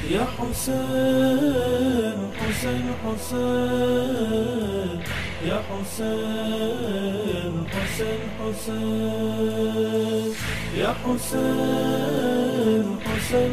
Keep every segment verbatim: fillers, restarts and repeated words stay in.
يا حسين حسين حسين يا حسين حسين حسين يا حسين حسين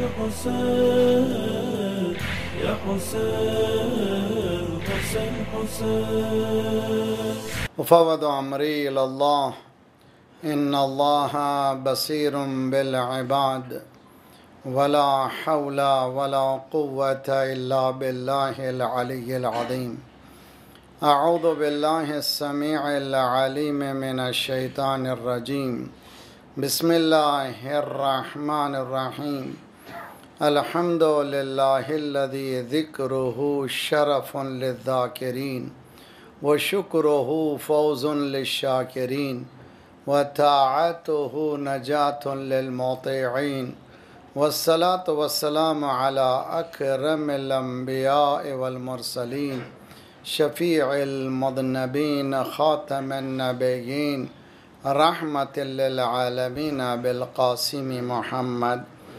حسين يا حسين حسين حسين وفوض أمري إلى الله إن الله بصير بالعباد ولا حول ولا قوة إلا بالله العلي العظيم. أعوذ بالله السميع العليم من الشيطان الرجيم. بسم الله الرحمن الرحيم. الحمد لله الذي ذكره شرف للذاكرين وشكره فوز للشاكرين وطاعته نجاة للمطيعين والصلاة والسلام على أكرم الأنبياء والمرسلين شفيع المذنبين خاتم النبيين رحمة للعالمين بالقاسم محمد.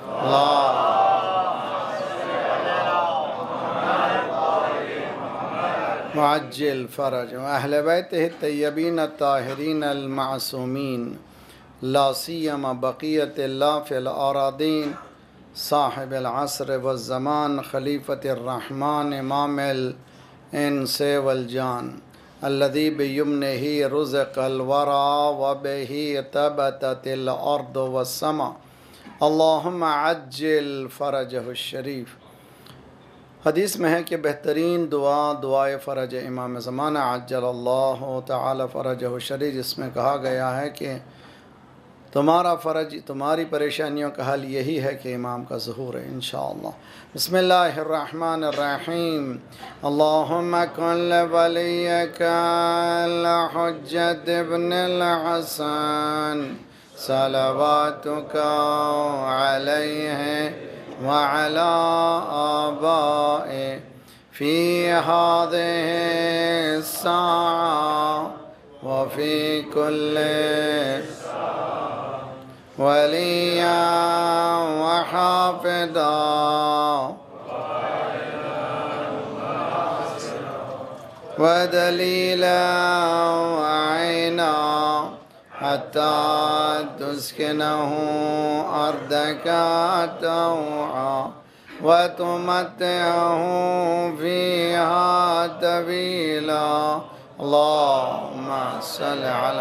معجل فرج وأهل بيته الطيبين الطاهرين المعصومين لا سيما بقية الله في الأراضين صاحب العصر والزمان خليفة الرحمن إمام الإنس والجان الذي بيمنه رزق الورى وبه تبتت الأرض والسماء اللهم عجل فرجه الشریف. حدیث میں ہے کہ بہترین دعا دعائے فرج امام زمانہ عجل اللہ تعالی فرجہ الشریف، جس میں کہا گیا ہے کہ تمہارا فرج، تمہاری پریشانیوں کا حل یہی ہے کہ امام کا ظہور ہے انشاءاللہ. بسم اللہ الرحمن الرحیم. اللہم کن لولیک الحجت ابن الحسن صلواتک علیہ وعلى آبائه في هذه الساعة وفي كل وليا وحافظا ودليلا وعينا حتى تسكنه أرضك طوعا وتمتعه فيها طويلا. اللهم صل على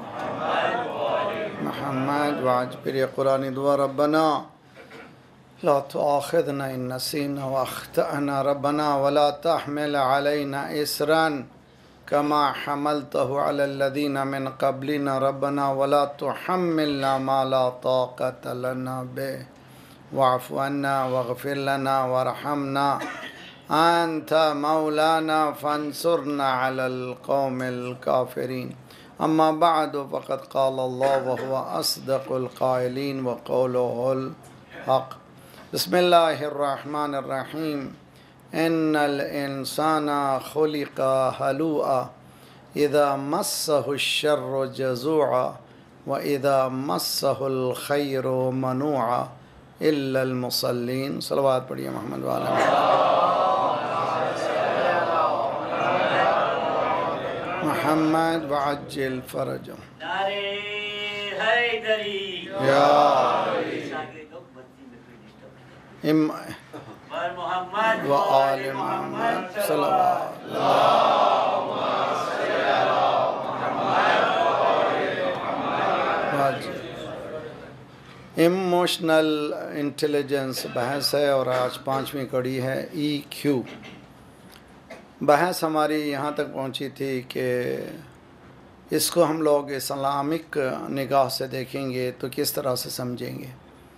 محمد وعجبر قرآن دعا. ربنا لا تؤاخذنا إن نسينا وأخطأنا ربنا ولا تحمل علينا إسرا كما حملته على الذين من قبلنا ربنا ولا تحملنا ما لا طاقة لنا به واعف عنا واغفر لنا وارحمنا أنت مولانا فانصرنا على القوم الكافرين. أما بعد فقد قال الله وهو أصدق القائلين وقوله الحق. بسم الله الرحمن الرحيم. ان الانسان خلق هلوعا اذا مسه الشر جزوعا واذا مسه الخير منوعا الا المصلين. صلوات پڑھیے محمد وعلی محمد وعجل فرجه. نعرے حیدری یا ام محمد و آل محمد صلوات ایموشنل انٹیلیجنس بحث ہے اور آج پانچویں کڑی ہے ای کیو. بحث ہماری یہاں تک پہنچی تھی کہ اس کو ہم لوگ اسلامک نگاہ سے دیکھیں گے تو کس طرح سے سمجھیں گے.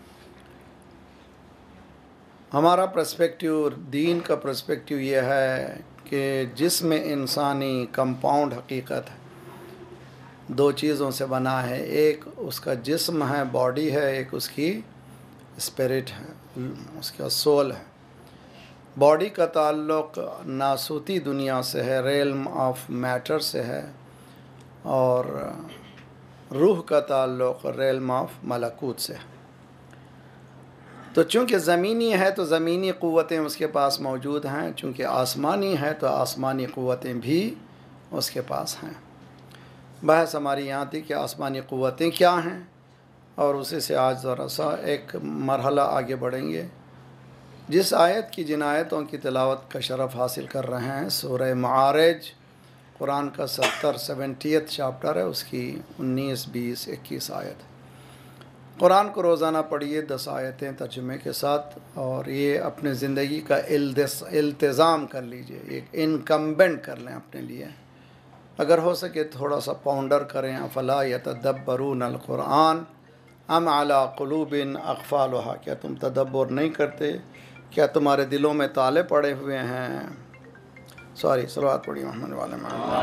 ہمارا پرسپیکٹیو، دین کا پرسپیکٹیو یہ ہے کہ جسم انسانی کمپاؤنڈ حقیقت ہے، دو چیزوں سے بنا ہے. ایک اس کا جسم ہے، باڈی ہے، ایک اس کی اسپرٹ ہے، اس کا سول ہے. باڈی کا تعلق ناسوتی دنیا سے ہے، ریلم آف میٹر سے ہے، اور روح کا تعلق ریلم آف ملکوت سے ہے. تو چونکہ زمینی ہے تو زمینی قوتیں اس کے پاس موجود ہیں، چونکہ آسمانی ہے تو آسمانی قوتیں بھی اس کے پاس ہیں۔ بحث ہماری یہاں تھی کہ آسمانی قوتیں کیا ہیں، اور اسی سے آج ذرا سا ایک مرحلہ آگے بڑھیں گے۔ جس آیت کی جن آیتوں کی تلاوت کا شرف حاصل کر رہے ہیں، سورہ معارج، قرآن کا ستر سیونٹیتھ چاپٹر ہے، اس کی انیس بیس اکیس آیت۔ قرآن کو روزانہ پڑھیے دس آیتیں ترجمے کے ساتھ، اور یہ اپنے زندگی کا التزام کر لیجئے، ایک انکمبنٹ کر لیں اپنے لیے۔ اگر ہو سکے تھوڑا سا پاؤنڈر کریں، افلا یتدبرون القرآن ام علی قلوب اقفالها، کیا تم تدبر نہیں کرتے، کیا تمہارے دلوں میں تالے پڑے ہوئے ہیں؟ سوری صلوات پڑھی محمد والے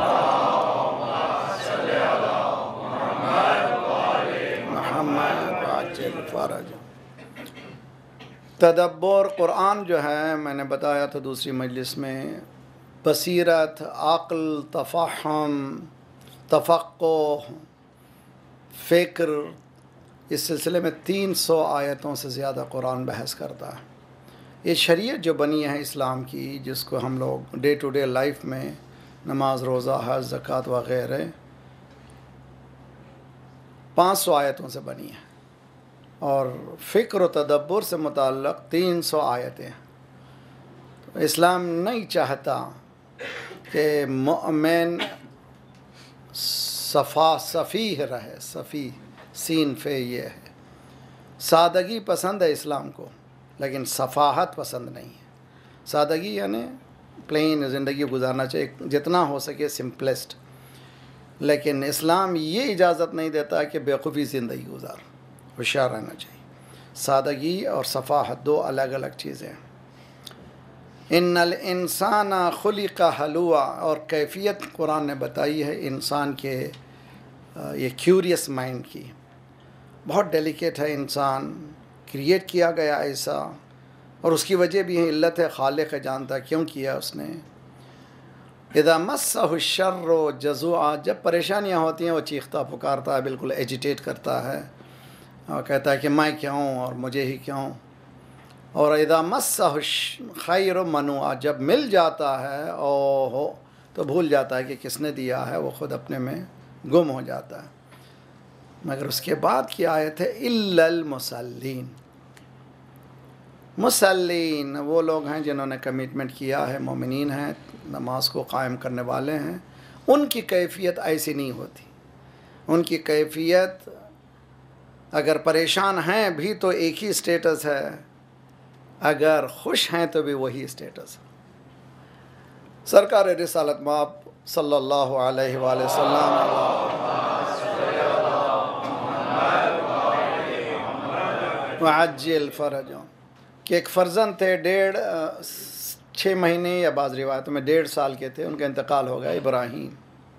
محمد عاجل فرج۔ تدبر قرآن جو ہے، میں نے بتایا تھا دوسری مجلس میں، بصیرت، عقل، تفہم، تفقہ، فکر، اس سلسلے میں تین سو آیتوں سے زیادہ قرآن بحث کرتا ہے۔ یہ شریعت جو بنی ہے اسلام کی، جس کو ہم لوگ ڈے ٹو ڈے لائف میں نماز، روزہ، حج، زکوٰۃ وغیرہ، پانچ سو آیتوں سے بنی ہے، اور فکر و تدبر سے متعلق تین سو آیتیں ہیں۔ تو اسلام نہیں چاہتا کہ مومن صفا صفیح رہے، صفیح سین فے یہ ہے، سادگی پسند ہے اسلام کو، لیکن صفاحت پسند نہیں ہے۔ سادگی یعنی پلین زندگی گزارنا چاہیے، جتنا ہو سکے سمپلسٹ، لیکن اسلام یہ اجازت نہیں دیتا کہ بیوقوفی زندگی گزار، ہوشیار رہنا چاہیے۔ سادگی اور صفاحت دو الگ الگ چیزیں ہیں۔ ان الانسان خلق ہلوعا، اور کیفیت قرآن نے بتائی ہے انسان کے یہ کیوریس مائنڈ کی، بہت ڈیلیکیٹ ہے انسان، کریٹ کیا گیا ایسا، اور اس کی وجہ بھی ہے، علت ہے، خالق ہے، جانتا کیوں کیا اس نے۔ اذا مسہ الشر جزوعا، جب پریشانیاں ہوتی ہیں وہ چیختا پکارتا ہے، بالکل ایجیٹیٹ کرتا ہے، اور کہتا ہے کہ میں کیوں اور مجھے ہی کیوں۔ اور اذا مسہ الخیر منوعا، جب مل جاتا ہے او ہو تو بھول جاتا ہے کہ کس نے دیا ہے، وہ خود اپنے میں گم ہو جاتا ہے۔ مگر اس کے بعد کی آیت ہے الا المصلین، مسلین وہ لوگ ہیں جنہوں نے کمٹمنٹ کیا ہے، مومنین ہیں، نماز کو قائم کرنے والے ہیں، ان کی کیفیت ایسی نہیں ہوتی۔ ان کی کیفیت اگر پریشان ہیں بھی تو ایک ہی اسٹیٹس ہے، اگر خوش ہیں تو بھی وہی اسٹیٹس ہے۔ سرکار رسالت مآب صلی اللہ علیہ وآلہ وسلم وعجل فرجوں، کہ ایک فرزند تھے، ڈیڑھ چھ مہینے یا بعض روایتوں میں ڈیڑھ سال کے تھے، ان کا انتقال ہو گیا، ابراہیم۔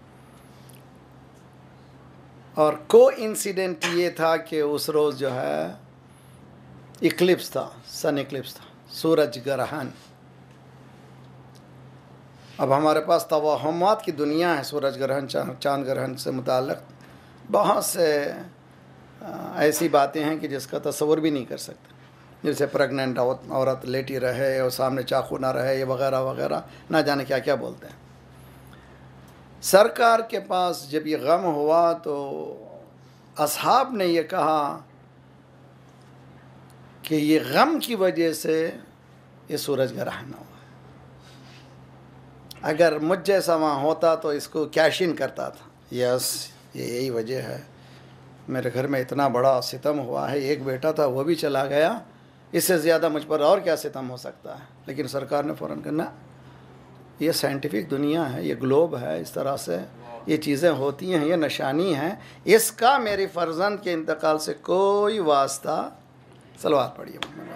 اور کو انسیڈنٹ یہ تھا کہ اس روز جو ہے اکلپس تھا، سن اکلپس تھا، سورج گرہن۔ اب ہمارے پاس توہمات کی دنیا ہے سورج گرہن، چاند گرہن سے متعلق بہت سے ایسی باتیں ہیں کہ جس کا تصور بھی نہیں کر سکتے، جیسے پریگننٹ عورت لیٹی رہے اور سامنے چاقو نہ رہے، یہ وغیرہ وغیرہ، نہ جانے کیا کیا بولتے ہیں۔ سرکار کے پاس جب یہ غم ہوا تو اصحاب نے یہ کہا کہ یہ غم کی وجہ سے یہ سورج گرہن ہوا، اگر مجھ جیسا وہاں ہوتا تو اس کو کیش ان کرتا تھا، یس یہ یہی وجہ ہے، میرے گھر میں اتنا بڑا ستم ہوا ہے، ایک بیٹا تھا وہ بھی چلا گیا، اس سے زیادہ مجھ پر اور کیا ستم ہو سکتا ہے۔ لیکن سرکار نے فوراً کہا، یہ سائنٹیفک دنیا ہے، یہ گلوب ہے، اس طرح سے یہ چیزیں ہوتی ہیں، یہ نشانی ہیں، اس کا میری فرزند کے انتقال سے کوئی واسطہ۔ صلوات پڑھیے۔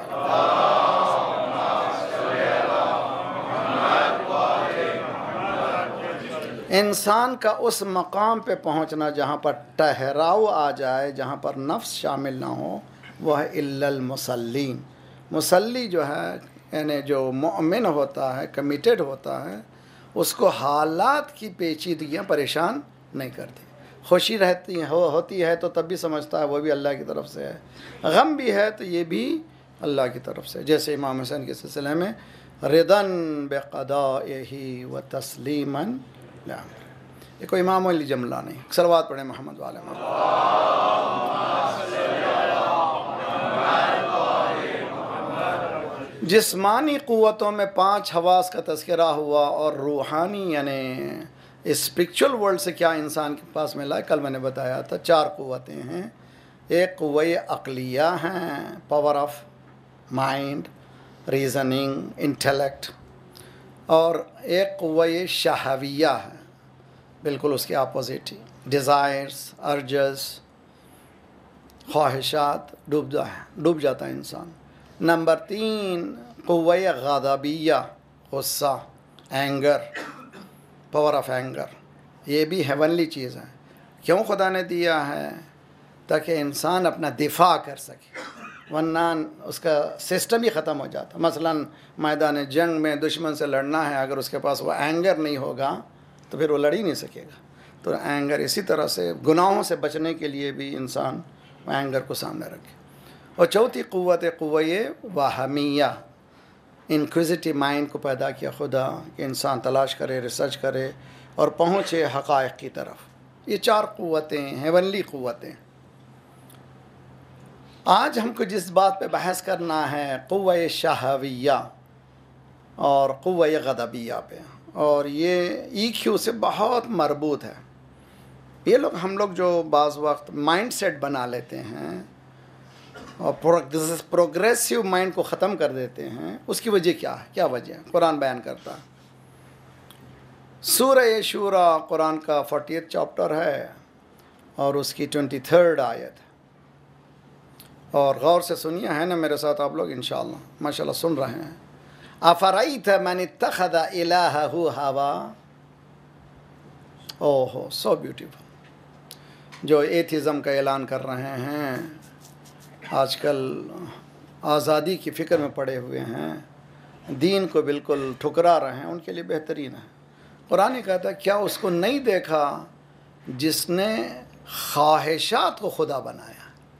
انسان کا اس مقام پہ پہنچنا جہاں پر ٹھہراؤ آ جائے، جہاں پر نفس شامل نہ ہو، وہ ہے الا المصلین۔ مصلی جو ہے یعنی جو مومن ہوتا ہے، کمیٹڈ ہوتا ہے، اس کو حالات کی پیچیدگیاں پریشان نہیں کرتی۔ خوشی رہتی ہو ہوتی ہے تو تب بھی سمجھتا ہے وہ بھی اللہ کی طرف سے ہے، غم بھی ہے تو یہ بھی اللہ کی طرف سے، جیسے امام حسین کے سلسلے میں ردن بقضائہ و تسلیماً لامر. یہ کوئی امام علی جملہ نہیں. صلوات پڑھیں محمد والے محمد. جسمانی قوتوں میں پانچ حواس کا تذکرہ ہوا، اور روحانی یعنی اسپرچل ورلڈ سے کیا انسان کے پاس ملا ہے کل میں نے بتایا تھا. چار قوتیں ہیں. ایک قوہ عقلیہ ہیں، power of mind, reasoning, intellect. اور ایک قوہ شہویہ ہے، بالکل اس کے اپوزٹ ہی، ڈیزائرز، ارجز، خواہشات. ڈوب جا ڈوب جاتا ہے انسان. نمبر تین قوہ غضبیہ، غصہ، اینگر، پاور آف اینگر. یہ بھی ہیونلی چیز ہے. کیوں خدا نے دیا ہے؟ تاکہ انسان اپنا دفاع کر سکے، ورنہ اس کا سسٹم ہی ختم ہو جاتا. مثلا میدان جنگ میں دشمن سے لڑنا ہے، اگر اس کے پاس وہ اینگر نہیں ہوگا تو پھر وہ لڑ ہی نہیں سکے گا. تو اینگر اسی طرح سے گناہوں سے بچنے کے لیے بھی انسان اینگر کو سامنے رکھے. اور چوتھی قوت قوہ وہمیہ، انکوزیٹو مائنڈ کو پیدا کیا خدا کہ انسان تلاش کرے، ریسرچ کرے اور پہنچے حقائق کی طرف. یہ چار قوتیں ہیونلی قوتیں. آج ہم کو جس بات پہ بحث کرنا ہے قوہ شہویہ اور قوہ غضبیہ پہ، اور یہ ای کیو سے بہت مربوط ہے. یہ لوگ ہم لوگ جو بعض وقت مائنڈ سیٹ بنا لیتے ہیں اور پروگریسو مائنڈ کو ختم کر دیتے ہیں، اس کی وجہ کیا ہے؟ کیا وجہ ہے؟ قرآن بیان کرتا ہے. سورہ شورا قرآن کا فورٹی ایتھ چاپٹر ہے اور اس کی ٹوینٹی تھرڈ آیت. اور غور سے سنیے، ہے نا میرے ساتھ آپ لوگ انشاءاللہ ماشاءاللہ سن رہے ہیں. افرأیت من اتخذ الہہ ہوا. اوہ ہو سو بیوٹیفل. جو ایتھیزم کا اعلان کر رہے ہیں، آج کل آزادی کی فکر میں پڑے ہوئے ہیں، دین کو بالکل ٹھکرا رہے ہیں، ان کے لیے بہترین ہے. قرآن کہتا ہے کیا اس کو نہیں دیکھا جس نے خواہشات کو خدا بنایا؟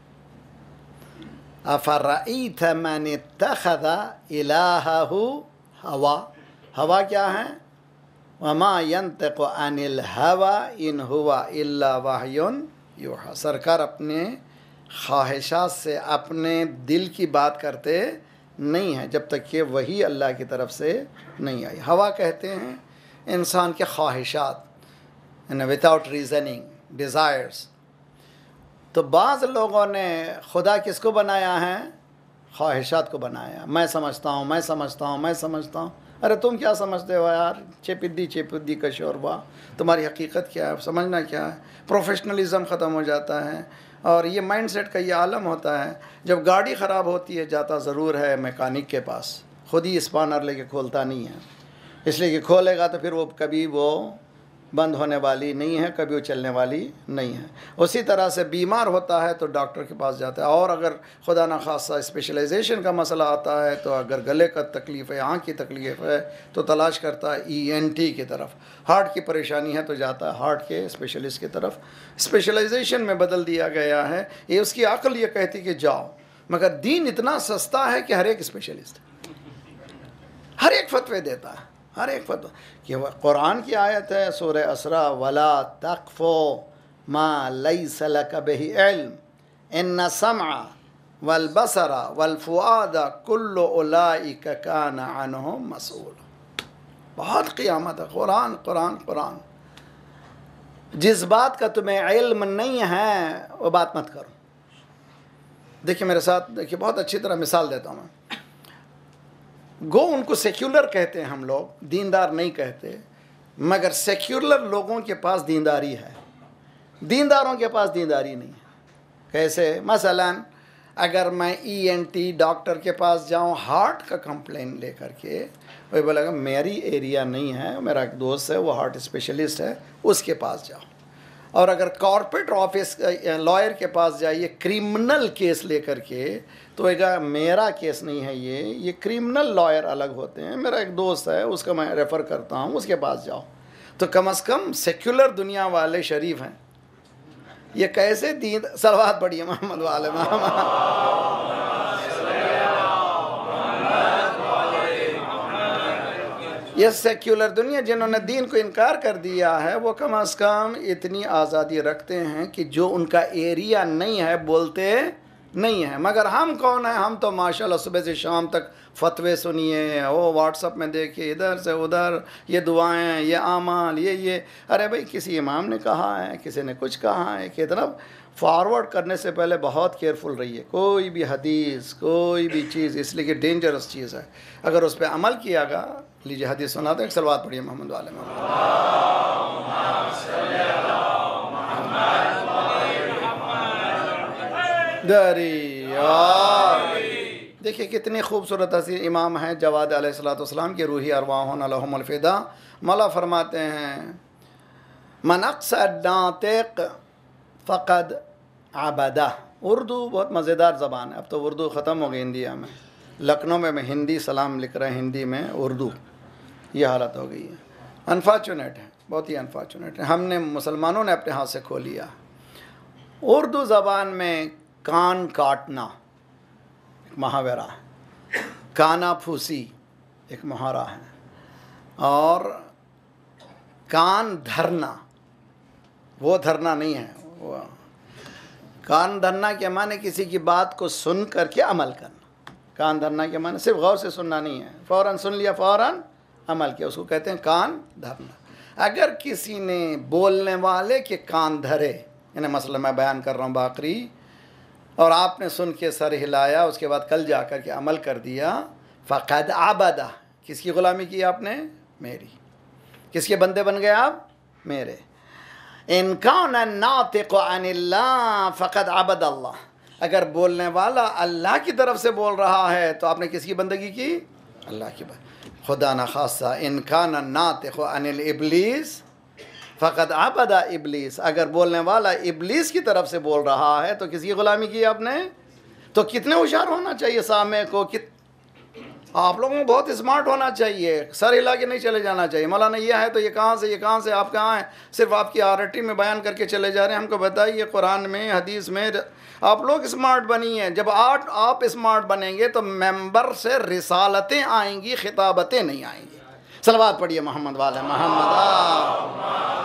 افرأیت من اتخذ الہہ ہوا. ہوا کیا ہے؟ وما ینطق عن الہوی ان ہوا الا وحی یوحی. سرکار اپنے خواہشات سے اپنے دل کی بات کرتے نہیں ہیں جب تک کہ وحی اللہ کی طرف سے نہیں آئی. ہوا کہتے ہیں انسان کے خواہشات، وداؤٹ ریزننگ، ڈیزائرز. تو بعض لوگوں نے خدا کس کو بنایا ہے؟ خواہشات کو بنایا. میں سمجھتا ہوں میں سمجھتا ہوں میں سمجھتا ہوں. ارے تم کیا سمجھتے ہو یار؟ چپدی چپدی کا شوربہ. تمہاری حقیقت کیا ہے؟ سمجھنا کیا ہے؟ پروفیشنلزم ختم ہو جاتا ہے. اور یہ مائنڈ سیٹ کا یہ عالم ہوتا ہے. جب گاڑی خراب ہوتی ہے جاتا ضرور ہے میکینک کے پاس، خود ہی اسپانر لے کے کھولتا نہیں ہے، اس لیے کہ کھولے گا تو پھر وہ کبھی وہ بند ہونے والی نہیں ہے، کبھی وہ چلنے والی نہیں ہے. اسی طرح سے بیمار ہوتا ہے تو ڈاکٹر کے پاس جاتا ہے. اور اگر خدا نخواستہ اسپیشلائزیشن کا مسئلہ آتا ہے تو اگر گلے کا تکلیف ہے، آنکھ کی تکلیف ہے تو تلاش کرتا ہے ای این ٹی کی طرف. ہارٹ کی پریشانی ہے تو جاتا ہے ہارٹ کے اسپیشلسٹ کی طرف. اسپیشلائزیشن میں بدل دیا گیا ہے. یہ اس کی عقل یہ کہتی کہ جاؤ، مگر دین اتنا سستا ہے کہ ہر ایک اسپیشلسٹ ہر ایک فتوے دیتا ہے، ہر ایک فتوہ. کہ قرآن کی آیت ہے سورہ اسراء، وَلَا تَقْفُ مَا لَيْسَ لَكَ بِهِ عِلْم إِنَّ السَّمْعَ وَالْبَصَرَ وَالْفُؤَادَ كُلُّ أُولَئِكَ كَانَ عَنْهُ مَسْئُولًا. بہت قیامت ہے. قرآن قرآن قرآن. جس بات کا تمہیں علم نہیں ہے وہ بات مت کرو. دیکھیں میرے ساتھ، دیکھیں بہت اچھی طرح مثال دیتا ہوں میں. گو ان کو سیکولر کہتے ہیں ہم لوگ، دیندار نہیں کہتے، مگر سیکولر لوگوں کے پاس دینداری ہے، دینداروں کے پاس دینداری نہیں ہے. کیسے؟ مثلا اگر میں ای این ٹی ڈاکٹر کے پاس جاؤں ہارٹ کا کمپلین لے کر کے، وہ بولے گا میری ایریا نہیں ہے، میرا ایک دوست ہے وہ ہارٹ اسپیشلسٹ ہے، اس کے پاس جاؤ. اور اگر کارپوریٹ آفس لائر کے پاس جائیے کریمنل کیس لے کر کے تو کہا میرا کیس نہیں ہے، یہ یہ کریمنل لائر الگ ہوتے ہیں، میرا ایک دوست ہے اس کا میں ریفر کرتا ہوں، اس کے پاس جاؤ. تو کم از کم سیکولر دنیا والے شریف ہیں. یہ کیسے دین؟ صلوات پڑھیے محمد والے محمد. یہ سیکولر دنیا جنہوں نے دین کو انکار کر دیا ہے وہ کم از کم اتنی آزادی رکھتے ہیں کہ جو ان کا ایریا نہیں ہے بولتے نہیں ہیں. مگر ہم کون ہیں؟ ہم تو ماشاءاللہ صبح سے شام تک فتوے سنیے، او واٹس اپ میں دیکھیے، ادھر سے ادھر، یہ دعائیں، یہ اعمال، یہ یہ ارے بھائی کسی امام نے کہا ہے، کسی نے کچھ کہا ہے. کہ طرف فارورڈ کرنے سے پہلے بہت کیئرفل رہیے. کوئی بھی حدیث، کوئی بھی چیز، اس لیے کہ ڈینجرس چیز ہے. اگر اس پہ عمل کیا گا، لیجیے حدیث سنا دیں، ایک صلوات پڑھیے محمد والے دریا. دیکھیے کتنی خوبصورت حسین امام ہیں جواد علیہ الصلوۃ والسلام کی روحی ارواحون لہم الفدا. مولا فرماتے ہیں من اقصى الناطق فقد عبدہ. اردو بہت مزیدار زبان ہے. اب تو اردو ختم ہو گئی انڈیا میں. لکھنؤ میں میں ہندی سلام لکھ رہے ہیں، ہندی میں اردو. یہ حالت ہو گئی ہے. انفارچونیٹ ہے، بہت ہی انفارچونیٹ ہے. ہم نے مسلمانوں نے اپنے ہاتھ سے کھو لیا. اردو زبان میں کان کاٹنا ایک محاورہ ہے، کانا پھوسی ایک محاورہ ہے، اور کان دھرنا وہ دھرنا نہیں ہے. وہ کان دھرنا کے معنی کسی کی بات کو سن کر کے عمل کرنا. کان دھرنا کے معنی صرف غور سے سننا نہیں ہے، فوراً سن لیا فوراً عمل کیا، اس کو کہتے ہیں کان دھرنا. اگر کسی نے بولنے والے کے کان دھرے، یعنی مثلا میں بیان کر رہا ہوں باقری، اور آپ نے سن کے سر ہلایا، اس کے بعد کل جا کر کے عمل کر دیا، فقد عبدہ. کس کی غلامی کی آپ نے؟ میری. کس کے بندے بن گئے آپ؟ میرے. ان کان الناطق عن اللہ فقد عبد اللہ. اگر بولنے والا اللہ کی طرف سے بول رہا ہے تو آپ نے کس کی بندگی کی؟ اللہ کی بندگی. خدا نخواستہ ان کان الناطق عن الابلیس فقد عبد ابلیس. اگر بولنے والا ابلیس کی طرف سے بول رہا ہے تو کس کی غلامی کی آپ نے؟ تو کتنے ہوشیار ہونا چاہیے سامع کو. کت آپ لوگوں کو بہت اسمارٹ ہونا چاہیے. سر ہلا کے نہیں چلے جانا چاہیے. مولانا یہ ہے تو یہ کہاں سے، یہ کہاں سے، آپ کہاں ہیں؟ صرف آپ کی آرٹی میں بیان کر کے چلے جا رہے ہیں. ہم کو بتائیے قرآن میں، حدیث میں. آپ لوگ اسمارٹ بنی ہیں. جب آپ آپ اسمارٹ بنیں گے تو ممبر سے رسالتیں آئیں گی، خطابتیں نہیں آئیں گی. صلوات پڑھیے محمد والے محمد.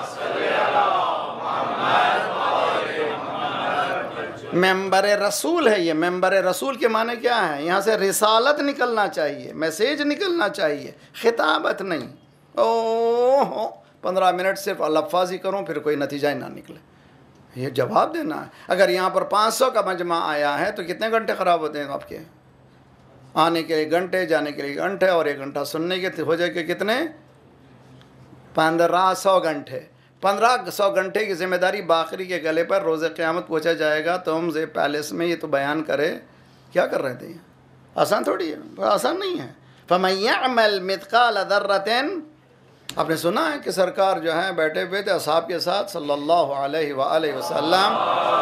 ممبر رسول ہے یہ. ممبر رسول کے معنی کیا ہے؟ یہاں سے رسالت نکلنا چاہیے، میسیج نکلنا چاہیے، خطابت نہیں. اوہ پندرہ منٹ صرف الفاظی کروں پھر کوئی نتیجہ ہی نہ نکلے. یہ جواب دینا ہے. اگر یہاں پر پانچ سو کا مجمع آیا ہے تو کتنے گھنٹے خراب ہوتے ہیں آپ کے؟ آنے کے لیے گھنٹے، جانے کے لیے گھنٹے، اور ایک گھنٹہ سننے کے ہو جائے کہ کتنے؟ پندرہ سو گھنٹے. پندرہ سو گھنٹے کی ذمہ داری باقری کے گلے پر روز قیامت پوچھا جائے گا. تو ہم زیب پیلس میں یہ تو بیان کرے، کیا کر رہے تھے؟ آسان تھوڑی ہے، آسان نہیں ہے. فَمَن يَعْمَلْ مِثْقَالَ ذَرَّةٍ. آپ نے سنا ہے کہ سرکار جو ہیں بیٹھے ہوئے تھے اصحاب کے ساتھ صلی اللہ علیہ وآلہ وسلم.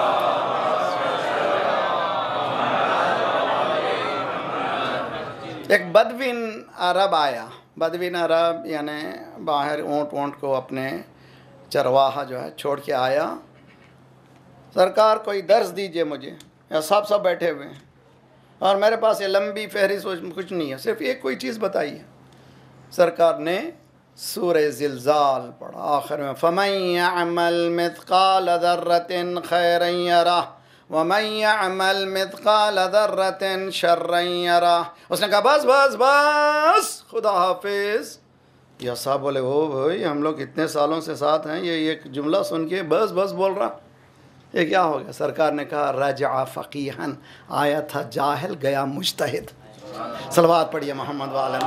ایک بدوین عرب آیا. بدوین عرب یعنی باہر اونٹ اونٹ کو اپنے چرواہا جو ہے چھوڑ کے آیا. سرکار کوئی درس دیجئے مجھے. سب سب بیٹھے ہوئے ہیں اور میرے پاس یہ لمبی فہرست کچھ نہیں ہے، صرف ایک کوئی چیز بتائیے. سرکار نے سورہ زلزال پڑھا. آخر میں فَمَن يَعْمَلْ مِثْقَالَ ذَرَّةٍ خَيْرًا يَرَهُ وَمَن يَعْمَلْ مِثْقَالَ ذَرَّةٍ شَرًّا يَرَهُ. اس نے کہا بس بس بس خدا حافظ. یا صاحب بولے ہو بھائی ہم لوگ اتنے سالوں سے ساتھ ہیں، یہ ایک جملہ سن کے بس بس بول رہا، یہ کیا ہو گیا؟ سرکار نے کہا رجع فقیہن. آیا تھا جاہل، گیا مجتہد. صلوات پڑھیے محمد والے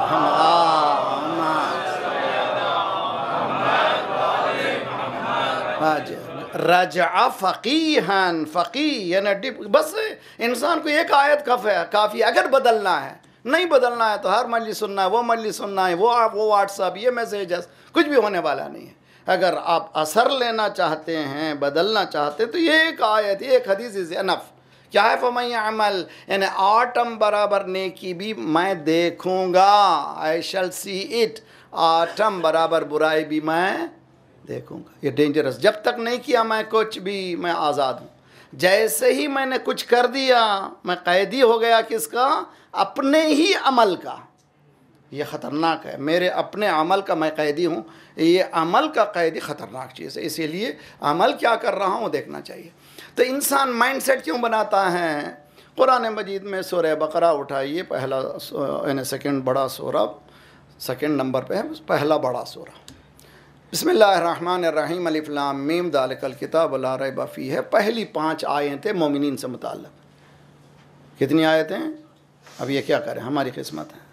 محمد. رجع فقیہن. فقیہ یعنی بس انسان کو ایک آیت کافی. اگر بدلنا ہے، نہیں بدلنا ہے تو ہر مجلس سننا ہے، وہ مجلس سننا ہے، وہ وہ واٹس ایپ، یہ میسیجز، کچھ بھی ہونے والا نہیں ہے. اگر آپ اثر لینا چاہتے ہیں، بدلنا چاہتے ہیں تو یہ ایک آیت، ایک حدیث از انف. کیا ہے فَمَن يَعْمَلْ؟ یعنی آٹم برابر نیکی بھی میں دیکھوں گا. I shall see it. Atom برابر برائی بھی میں دیکھوں گا. یہ ڈینجرس. جب تک نہیں کیا میں کچھ بھی، میں آزاد ہوں. جیسے ہی میں نے کچھ کر دیا میں قیدی ہو گیا. کس کا؟ اپنے ہی عمل کا. یہ خطرناک ہے، میرے اپنے عمل کا میں قیدی ہوں، یہ عمل کا قیدی خطرناک چیز ہے، اسی لیے عمل کیا کر رہا ہوں وہ دیکھنا چاہیے۔ تو انسان مائنڈ سیٹ کیوں بناتا ہے؟ قرآن مجید میں سورہ بقرہ اٹھائیے، پہلا یعنی سیکنڈ بڑا سورہ، سیکنڈ نمبر پہ ہے پہلا بڑا سورہ، بسم اللہ الرحمن الرحیم، الف لام میم ذالک الکتاب لا ریب فیہ ہے۔ پہلی پانچ آیتیں مومنین سے متعلق۔ کتنی آیتیں؟ اب یہ کیا کریں، ہماری قسمت ہے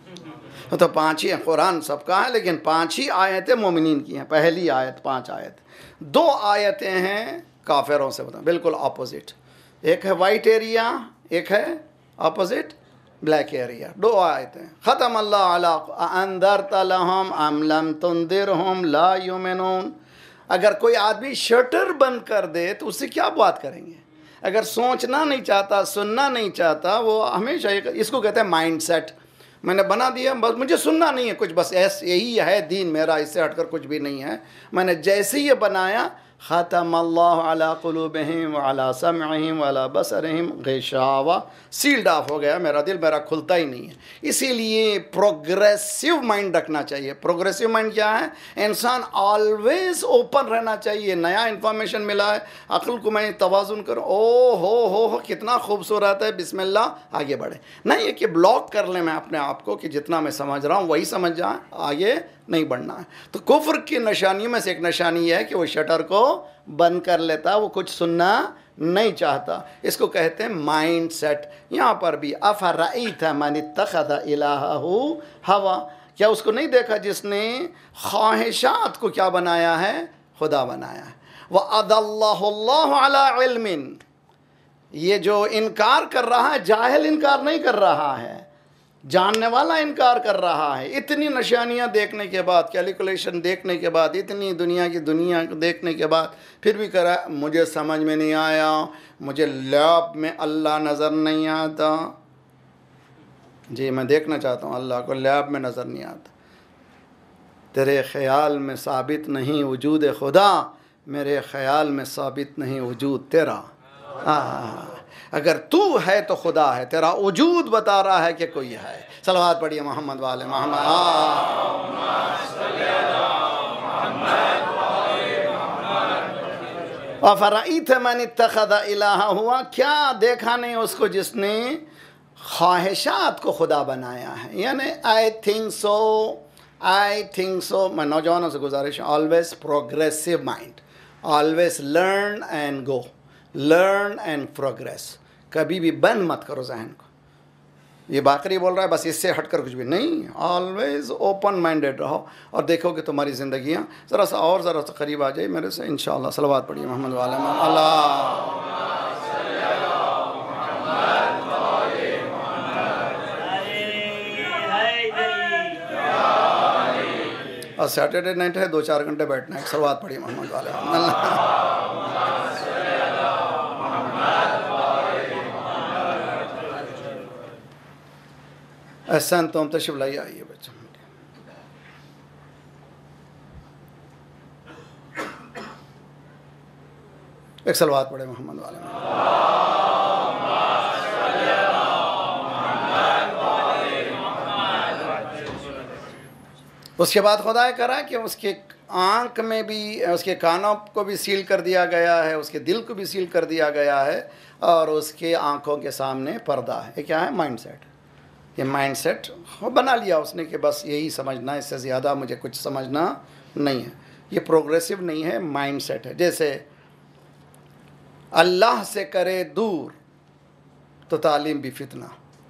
تو پانچ ہی ہیں، قرآن سب کا ہے لیکن پانچ ہی آیتیں مومنین کی ہیں۔ پہلی آیت پانچ آیت، دو آیتیں ہیں کافروں سے بتا، بالکل اپوزٹ، ایک ہے وائٹ ایریا، ایک ہے اپوزٹ بلیک ایریا، دو آیتیں۔ ختم اللہ علی انذرت لہم ام لم تنذرہم لا یؤمنون۔ اگر کوئی آدمی شٹر بند کر دے تو اس سے کیا بات کریں گے؟ اگر سوچنا نہیں چاہتا، سننا نہیں چاہتا، وہ ہمیشہ اس کو کہتے ہیں مائنڈ سیٹ، میں نے بنا دیا، بس مجھے سننا نہیں ہے کچھ، بس ایس یہی ہے دین میرا، اس سے ہٹ کر کچھ بھی نہیں ہے۔ میں نے جیسے یہ بنایا، ختم اللہ علی قلوبہم وعلی سمعہم وعلی بصرہم غشاوہ، سیلڈ آف ہو گیا میرا دل، میرا کھلتا ہی نہیں ہے۔ اسی لیے پروگریسو مائنڈ رکھنا چاہیے۔ پروگریسو مائنڈ کیا ہے؟ انسان آلویز اوپن رہنا چاہیے، نیا انفارمیشن ملا ہے، عقل کو میں توازن کروں، او ہو ہو ہو کتنا خوبصورت ہے، بسم اللہ آگے بڑھے، نہیں یہ کہ بلاک کر لیں میں اپنے آپ کو کہ جتنا میں سمجھ رہا ہوں وہی سمجھ جائیں، آگے نہیں بڑھنا ہے۔ تو کفر کی نشانیوں میں سے ایک نشانی یہ ہے کہ وہ شٹر کو بند کر لیتا، وہ کچھ سننا نہیں چاہتا، اس کو کہتے ہیں مائنڈ سیٹ۔ یہاں پر بھی افرأیت من اتخذ الہہ ہوا، کیا اس کو نہیں دیکھا جس نے خواہشات کو کیا بنایا ہے؟ خدا بنایا ہے۔ وَأَضَلَّهُ اللَّهُ عَلَىٰ عِلْمٍ، یہ جو انکار کر رہا ہے جاہل انکار نہیں کر رہا ہے، جاننے والا انکار کر رہا ہے۔ اتنی نشانیاں دیکھنے کے بعد، کیلکولیشن دیکھنے کے بعد، اتنی دنیا کی دنیا دیکھنے کے بعد پھر بھی کرا مجھے سمجھ میں نہیں آیا، مجھے لیب میں اللہ نظر نہیں آتا۔ جی میں دیکھنا چاہتا ہوں اللہ کو، لیب میں نظر نہیں آتا۔ تیرے خیال میں ثابت نہیں وجود خدا، میرے خیال میں ثابت نہیں وجود تیرا۔ آہ اگر تو ہے تو خدا ہے، تیرا وجود بتا رہا ہے کہ کوئی ہے۔ صلوات پڑھیے محمد والے محمد۔ وَفَرَئِیتَ مَنِ اتَّخَذَ الہہ ہوا، کیا دیکھا نہیں اس کو جس نے خواہشات کو خدا بنایا ہے؟ یعنی I think so I think so میں نوجوانوں سے گزارش ہے، always progressive mind, always learn and go, learn and progress, کبھی بھی بند مت کرو ذہن کو۔ یہ باقری بول رہا ہے بس اس سے ہٹ کر کچھ بھی نہیں، آلویز اوپن مائنڈیڈ رہو اور دیکھو کہ تمہاری زندگیاں ذرا سا اور ذرا سا قریب آ جائے میرے سے انشاءاللہ۔ صلوات پڑھیے محمد والے محمد۔ اللہ اور سیٹرڈے نائٹ ہے، دو چار گھنٹے بیٹھنا ہے۔ صلوات پڑھیے محمد والے محمد۔ اللہ احسان تو ہم تشریف لائیے، آئیے بچوں۔ ایک صلوات پڑھے محمد والے محمد۔ اس کے بعد خدا کرا کہ اس کے آنکھ میں بھی، اس کے کانوں کو بھی سیل کر دیا گیا ہے، اس کے دل کو بھی سیل کر دیا گیا ہے، اور اس کے آنکھوں کے سامنے پردہ ہے۔ یہ کیا ہے؟ Mind set. یہ مائنڈ سیٹ بنا لیا اس نے کہ بس یہی سمجھنا، اس سے زیادہ مجھے کچھ سمجھنا نہیں ہے۔ یہ پروگریسو نہیں ہے، مائنڈ سیٹ ہے۔ جیسے اللہ سے کرے دور تو تعلیم بھی فتنہ،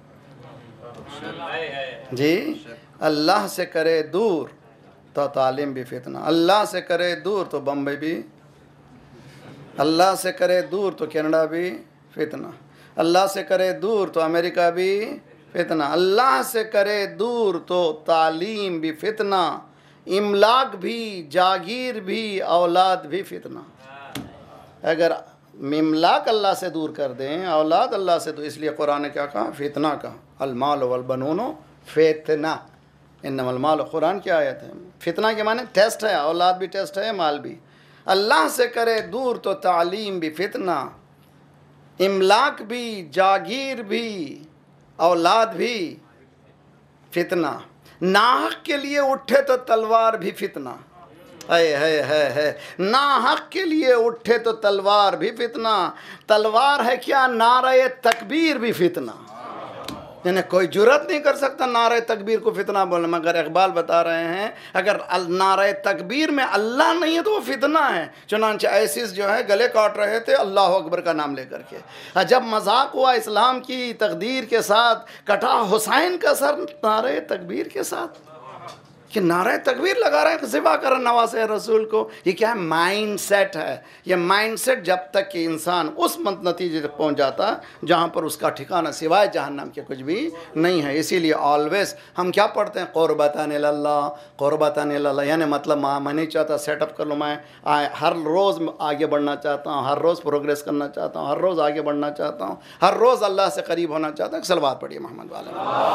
جی اللہ سے کرے دور تو تعلیم بھی فتنہ، اللہ سے کرے دور تو بمبئی بھی، اللہ سے کرے دور تو کینیڈا بھی فتنہ، اللہ سے کرے دور تو امریکہ بھی فتنہ، اللہ سے کرے دور تو تعلیم بھی فتنہ، املاک بھی، جاگیر بھی، اولاد بھی فتنہ۔ اگر املاک اللہ سے دور کر دیں، اولاد اللہ سے دور، اس لیے قرآن نے کیا کہا؟ فتنہ کہا، المال والبنون فتنہ، انما المال، قرآن کی آیت ہے۔ فتنہ کے معنی ٹیسٹ ہے، اولاد بھی ٹیسٹ ہے، مال بھی۔ اللہ سے کرے دور تو تعلیم بھی فتنہ، املاک بھی، جاگیر بھی، اولاد بھی فتنہ۔ ناحق کے لیے اٹھے تو تلوار بھی فتنہ، ہے ہے ہے ہے ناحق کے لیے اٹھے تو تلوار بھی فتنہ، تلوار ہے کیا نعرہ تکبیر بھی فتنہ، یعنی کوئی جرت نہیں کر سکتا نعرہ تکبیر کو فتنہ بولنا، مگر اقبال بتا رہے ہیں اگر نعرہ تکبیر میں اللہ نہیں ہے تو وہ فتنہ ہے۔ چنانچہ ایسیس جو ہے گلے کاٹ رہے تھے اللہ اکبر کا نام لے کر کے، جب مذاق ہوا اسلام کی تقدیر کے ساتھ کٹا حسین کا سر نعرہ تکبیر کے ساتھ، کہ نعرہ تکبیر لگا رہے ہیں ذبح کر نواسے رسول کو۔ یہ کیا ہے؟ مائنڈ سیٹ ہے۔ یہ مائنڈ سیٹ جب تک کہ انسان اس نتیجے تک پہنچ جاتا ہے جہاں پر اس کا ٹھکانہ سوائے جہنم کے کچھ بھی نہیں ہے۔ اسی لیے آلویز ہم کیا پڑھتے ہیں؟ قربتاً اللہ، قربتاً اللہ، یعنی مطلب میں نہیں چاہتا سیٹ اپ کر لوں، میں ہر روز آگے بڑھنا چاہتا ہوں، ہر روز پروگریس کرنا چاہتا ہوں، ہر روز آگے بڑھنا چاہتا ہوں، ہر روز اللہ سے قریب ہونا چاہتا ہوں۔ صلوات پڑھیے محمد والے۔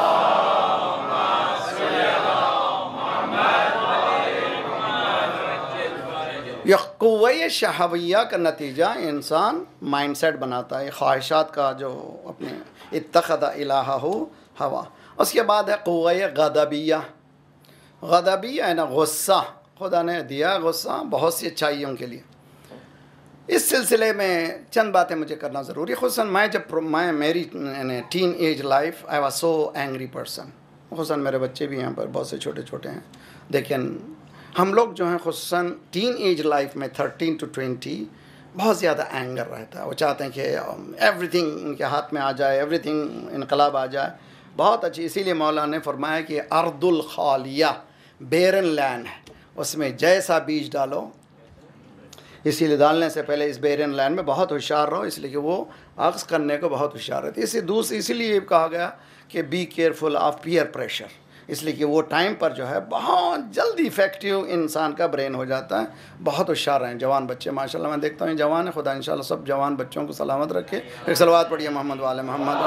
یہ قوہ شہویہ کا نتیجہ انسان مائنڈ سیٹ بناتا ہے، خواہشات کا جو اپنے اتخذ الہہ ہوا۔ اس کے بعد ہے قوہ غضبیہ۔ غضبیہ ہے نا غصہ، خدا نے دیا غصہ بہت سی اچھائیوں کے لیے۔ اس سلسلے میں چند باتیں مجھے کرنا ضروری، خصوصاً میں جب میں میری teen age life I was so angry person, خصوصاً میرے بچے بھی یہاں پر بہت سے چھوٹے چھوٹے ہیں، لیکن ہم لوگ جو ہیں خصوصاً ٹین ایج لائف میں تھرٹین ٹو ٹوینٹی بہت زیادہ اینگر رہتا ہے، وہ چاہتے ہیں کہ ایوری تھنگ ان کے ہاتھ میں آ جائے، ایوری تھنگ انقلاب آ جائے۔ بہت اچھی، اسی لیے مولانا نے فرمایا کہ ارض الخالیہ بیرن لینڈ ہے، اس میں جیسا بیج ڈالو، اسی لیے ڈالنے سے پہلے اس بیرن لینڈ میں بہت ہوشیار رہو، اس لیے کہ وہ عکس کرنے کو بہت ہوشیار رہتی ہے۔ اسی دوسری اسی لیے یہ کہا گیا کہ be careful of peer pressure, اس لیے کہ وہ ٹائم پر جو ہے بہت جلدی افیکٹو انسان کا برین ہو جاتا ہے۔ بہت ہوشیار ہیں جوان بچے، ماشاءاللہ میں دیکھتا ہوں جوان ہے، خدا انشاءاللہ سب جوان بچوں کو سلامت رکھے۔ ایک صلوات پڑھیے محمد والے محمد۔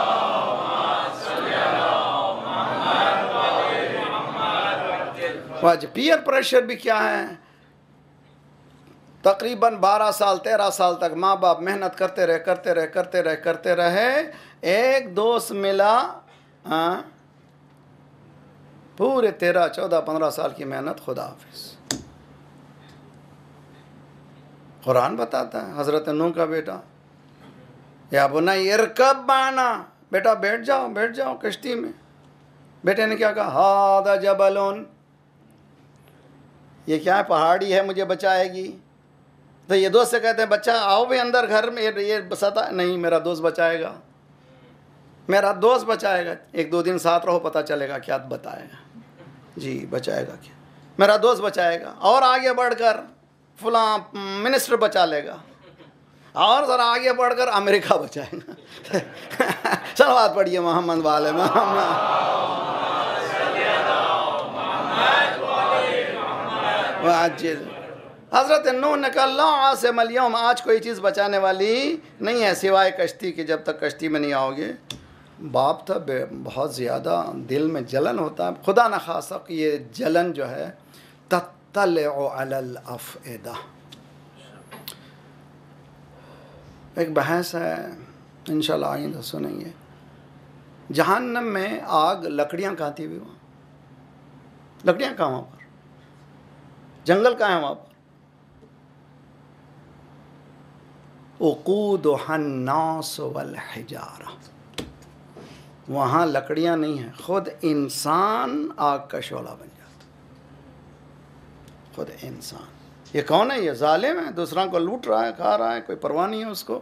واجہ پیئر پریشر بھی کیا ہے؟ تقریباً بارہ سال تیرہ سال تک ماں باپ محنت کرتے رہے کرتے رہے کرتے رہے کرتے رہے ایک دوست ملا، ہاں پورے تیرہ چودہ پندرہ سال کی محنت خدا حافظ۔ قرآن بتاتا ہے حضرت نوح کا بیٹا، یا بنی ارکب معنا، بیٹا بیٹھ جاؤ بیٹھ جاؤ کشتی میں۔ بیٹے نے کیا کہا؟ ھذا جبلون، یہ کیا ہے؟ پہاڑی ہے مجھے بچائے گی۔ تو یہ دوست سے کہتے ہیں بچہ آؤ بھی اندر گھر میں، یہ بساتا نہیں میرا دوست بچائے گا، میرا دوست بچائے گا، ایک دو دن ساتھ رہو پتہ چلے گا کیا بتائے گا، جی بچائے گا کیا، میرا دوست بچائے گا، اور آگے بڑھ کر فلاں منسٹر بچا لے گا، اور ذرا آگے بڑھ کر امریکہ بچائے گا۔ صلوات پڑھیے محمد والے محمد۔ حضرت نوح نے کہا لا عاصم اليوم، آج کوئی چیز بچانے والی نہیں ہے سوائے کشتی کی، جب تک کشتی میں نہیں آؤ گے۔ باپ تھا بہت زیادہ دل میں جلن ہوتا ہے، خدا نخواستہ یہ جلن جو ہے تطلع علی الافئدہ۔ ایک بحث ہے انشاءاللہ آئندہ سنیں گے، جہنم میں آگ لکڑیاں کہاں تھی بھی، وہاں لکڑیاں کہاں، وہاں پر جنگل کہاں ہے، وہاں پر وقودها الناس والحجارہ، وہاں لکڑیاں نہیں ہیں، خود انسان آگ کا شعلہ بن جاتا، خود انسان۔ یہ کون ہے؟ یہ ظالم ہے، دوسروں کو لوٹ رہا ہے، کھا رہا ہے، کوئی پرواہ نہیں ہے اس کو۔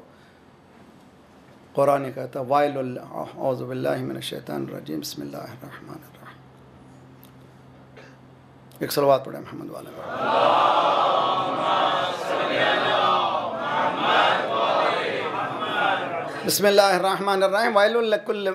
قرآن کہتا ہے وائل اعوذ باللہ من الشیطان الرجیم بسم اللہ الرحمن الرحیم۔ ایک صلوات پڑھیں محمد والے۔ بسم اللہ الرحمن الرحیم۔ ویل لکل